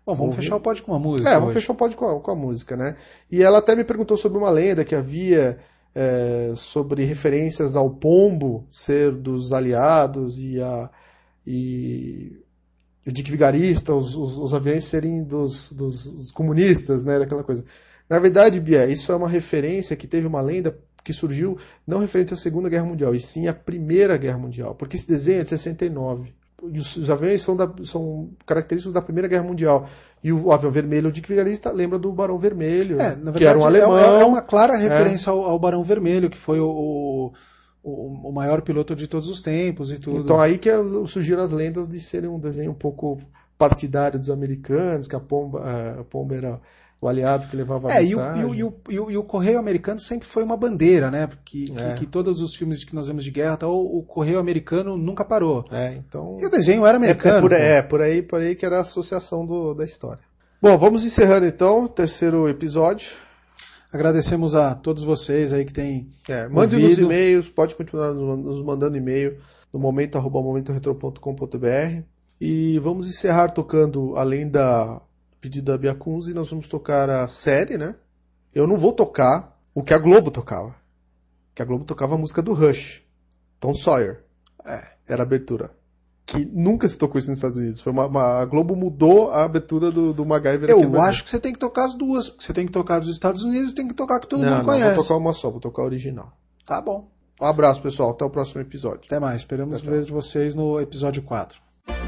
Bom, vamos ouvir. fechar o pod com uma música. É, vamos hoje. fechar o pod com a, com a música, né? E ela até me perguntou sobre uma lenda que havia é, sobre referências ao pombo ser dos aliados e a e o Dick Vigarista, os, os, os aviões serem dos, dos, dos comunistas, né? Daquela coisa. Na verdade, Bia, isso é uma referência que teve uma lenda que surgiu não referente à Segunda Guerra Mundial, e sim à Primeira Guerra Mundial, porque esse desenho é de sessenta e nove. E os, os aviões são, da, são característicos da Primeira Guerra Mundial. E o avião vermelho, o Dick Vigarista, lembra do Barão Vermelho, É, na verdade, que era um alemão. É, é uma clara referência é. ao, ao Barão Vermelho, que foi o, o, o maior piloto de todos os tempos e tudo. Então aí que surgiram as lendas de serem um desenho um pouco partidário dos americanos, que a pomba, a pomba era o aliado que levava a é, mensagem. E o, e, o, e, o, e o Correio Americano sempre foi uma bandeira, né? Porque É. que, que todos os filmes que nós vemos de guerra, tal, o Correio Americano nunca parou. É, então... E o desenho era americano. É, é, por, é por, aí, por aí que era a associação do, da história. Bom, vamos encerrando então o terceiro episódio. Agradecemos a todos vocês aí que têm é, mande nos e-mails, pode continuar nos mandando e-mail no momento arroba momento retro ponto com ponto b r. E vamos encerrar tocando, além da pedido da Bia Kunze, nós vamos tocar a série, né? Eu não vou tocar o que a Globo tocava. Que a Globo tocava a música do Rush, Tom Sawyer. É. Era a abertura. Que nunca se tocou isso nos Estados Unidos. Foi uma, uma, a Globo mudou a abertura do, do MacGyver. Eu acho que você tem que tocar as duas. Você tem que tocar dos Estados Unidos e tem que tocar que todo não, mundo não, conhece. Vou tocar uma só, vou tocar a original. Tá bom. Um abraço, pessoal. Até o próximo episódio. Até mais. Esperamos tchau, ver de vocês no episódio quatro.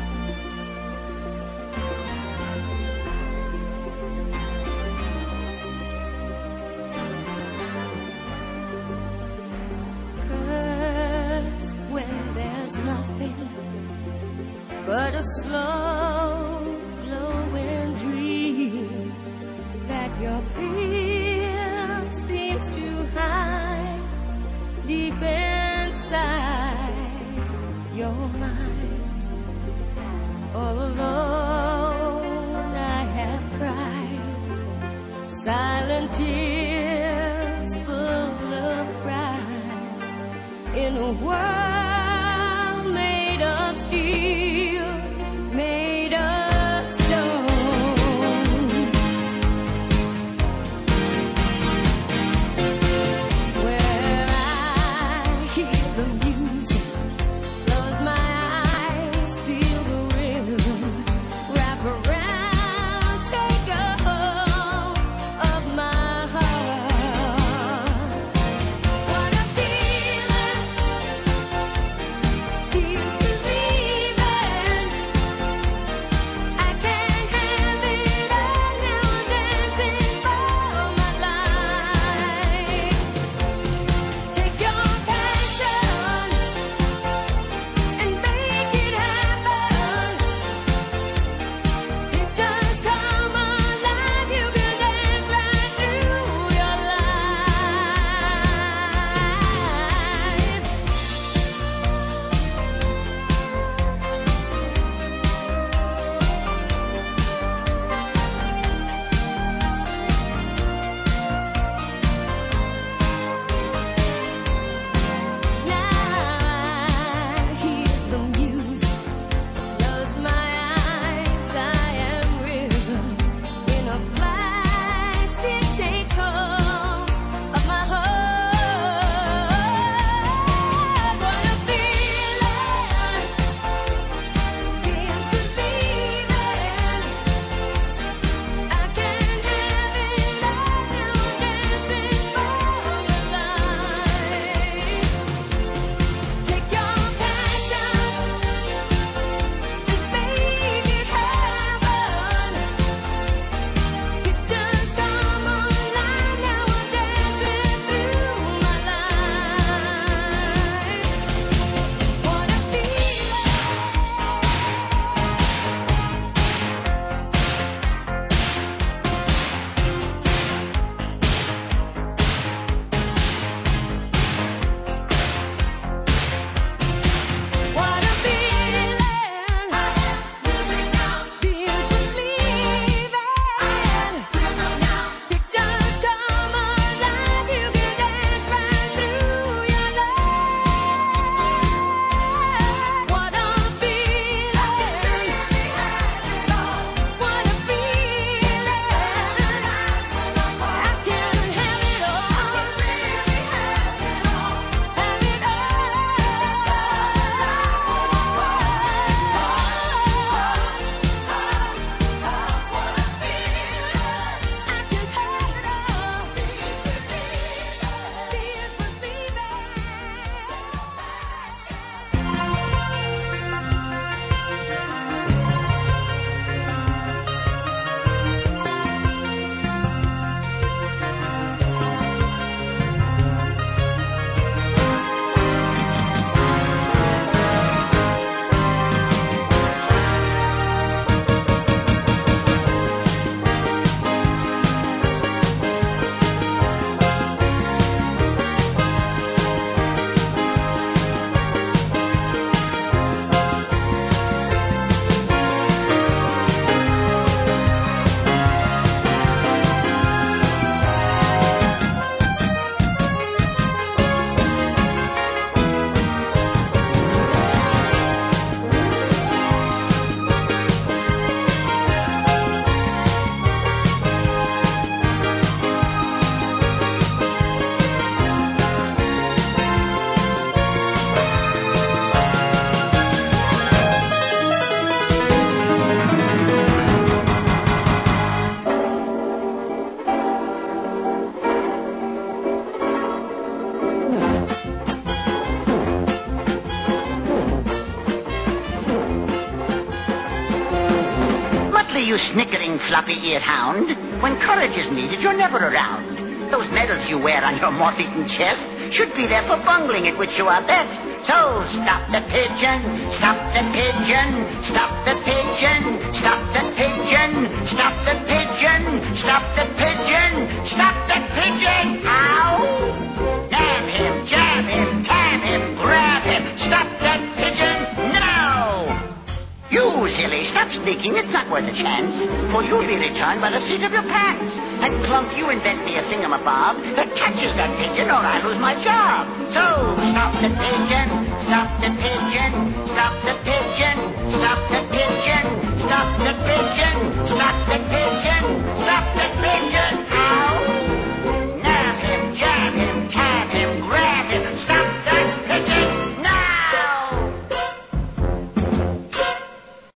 But a slow glowing dream that your fear seems to hide deep inside your mind. All alone I have cried silent tears full of pride in a world made of steel, made of stone. Where I hear the music, close my eyes, feel the rhythm, wrap around, take a hold of my heart. What a feeling snickering, floppy-eared hound. When courage is needed, you're never around. Those medals you wear on your moth-eaten chest should be there for bungling at which you are best. So stop the pigeon, stop the pigeon, stop the pigeon, stop the pigeon, stop the pigeon, stop the pigeon, stop the pigeon. Ow! Nab him, jab him, tab him, grab him, stop that pigeon now! You silly, stop sneaking, it's not worth a chance, for you'll be returned by the seat of your pants. And Plunk, you invent me a thingamabob that catches that pigeon or I lose my job. So, stop the pigeon, stop the pigeon.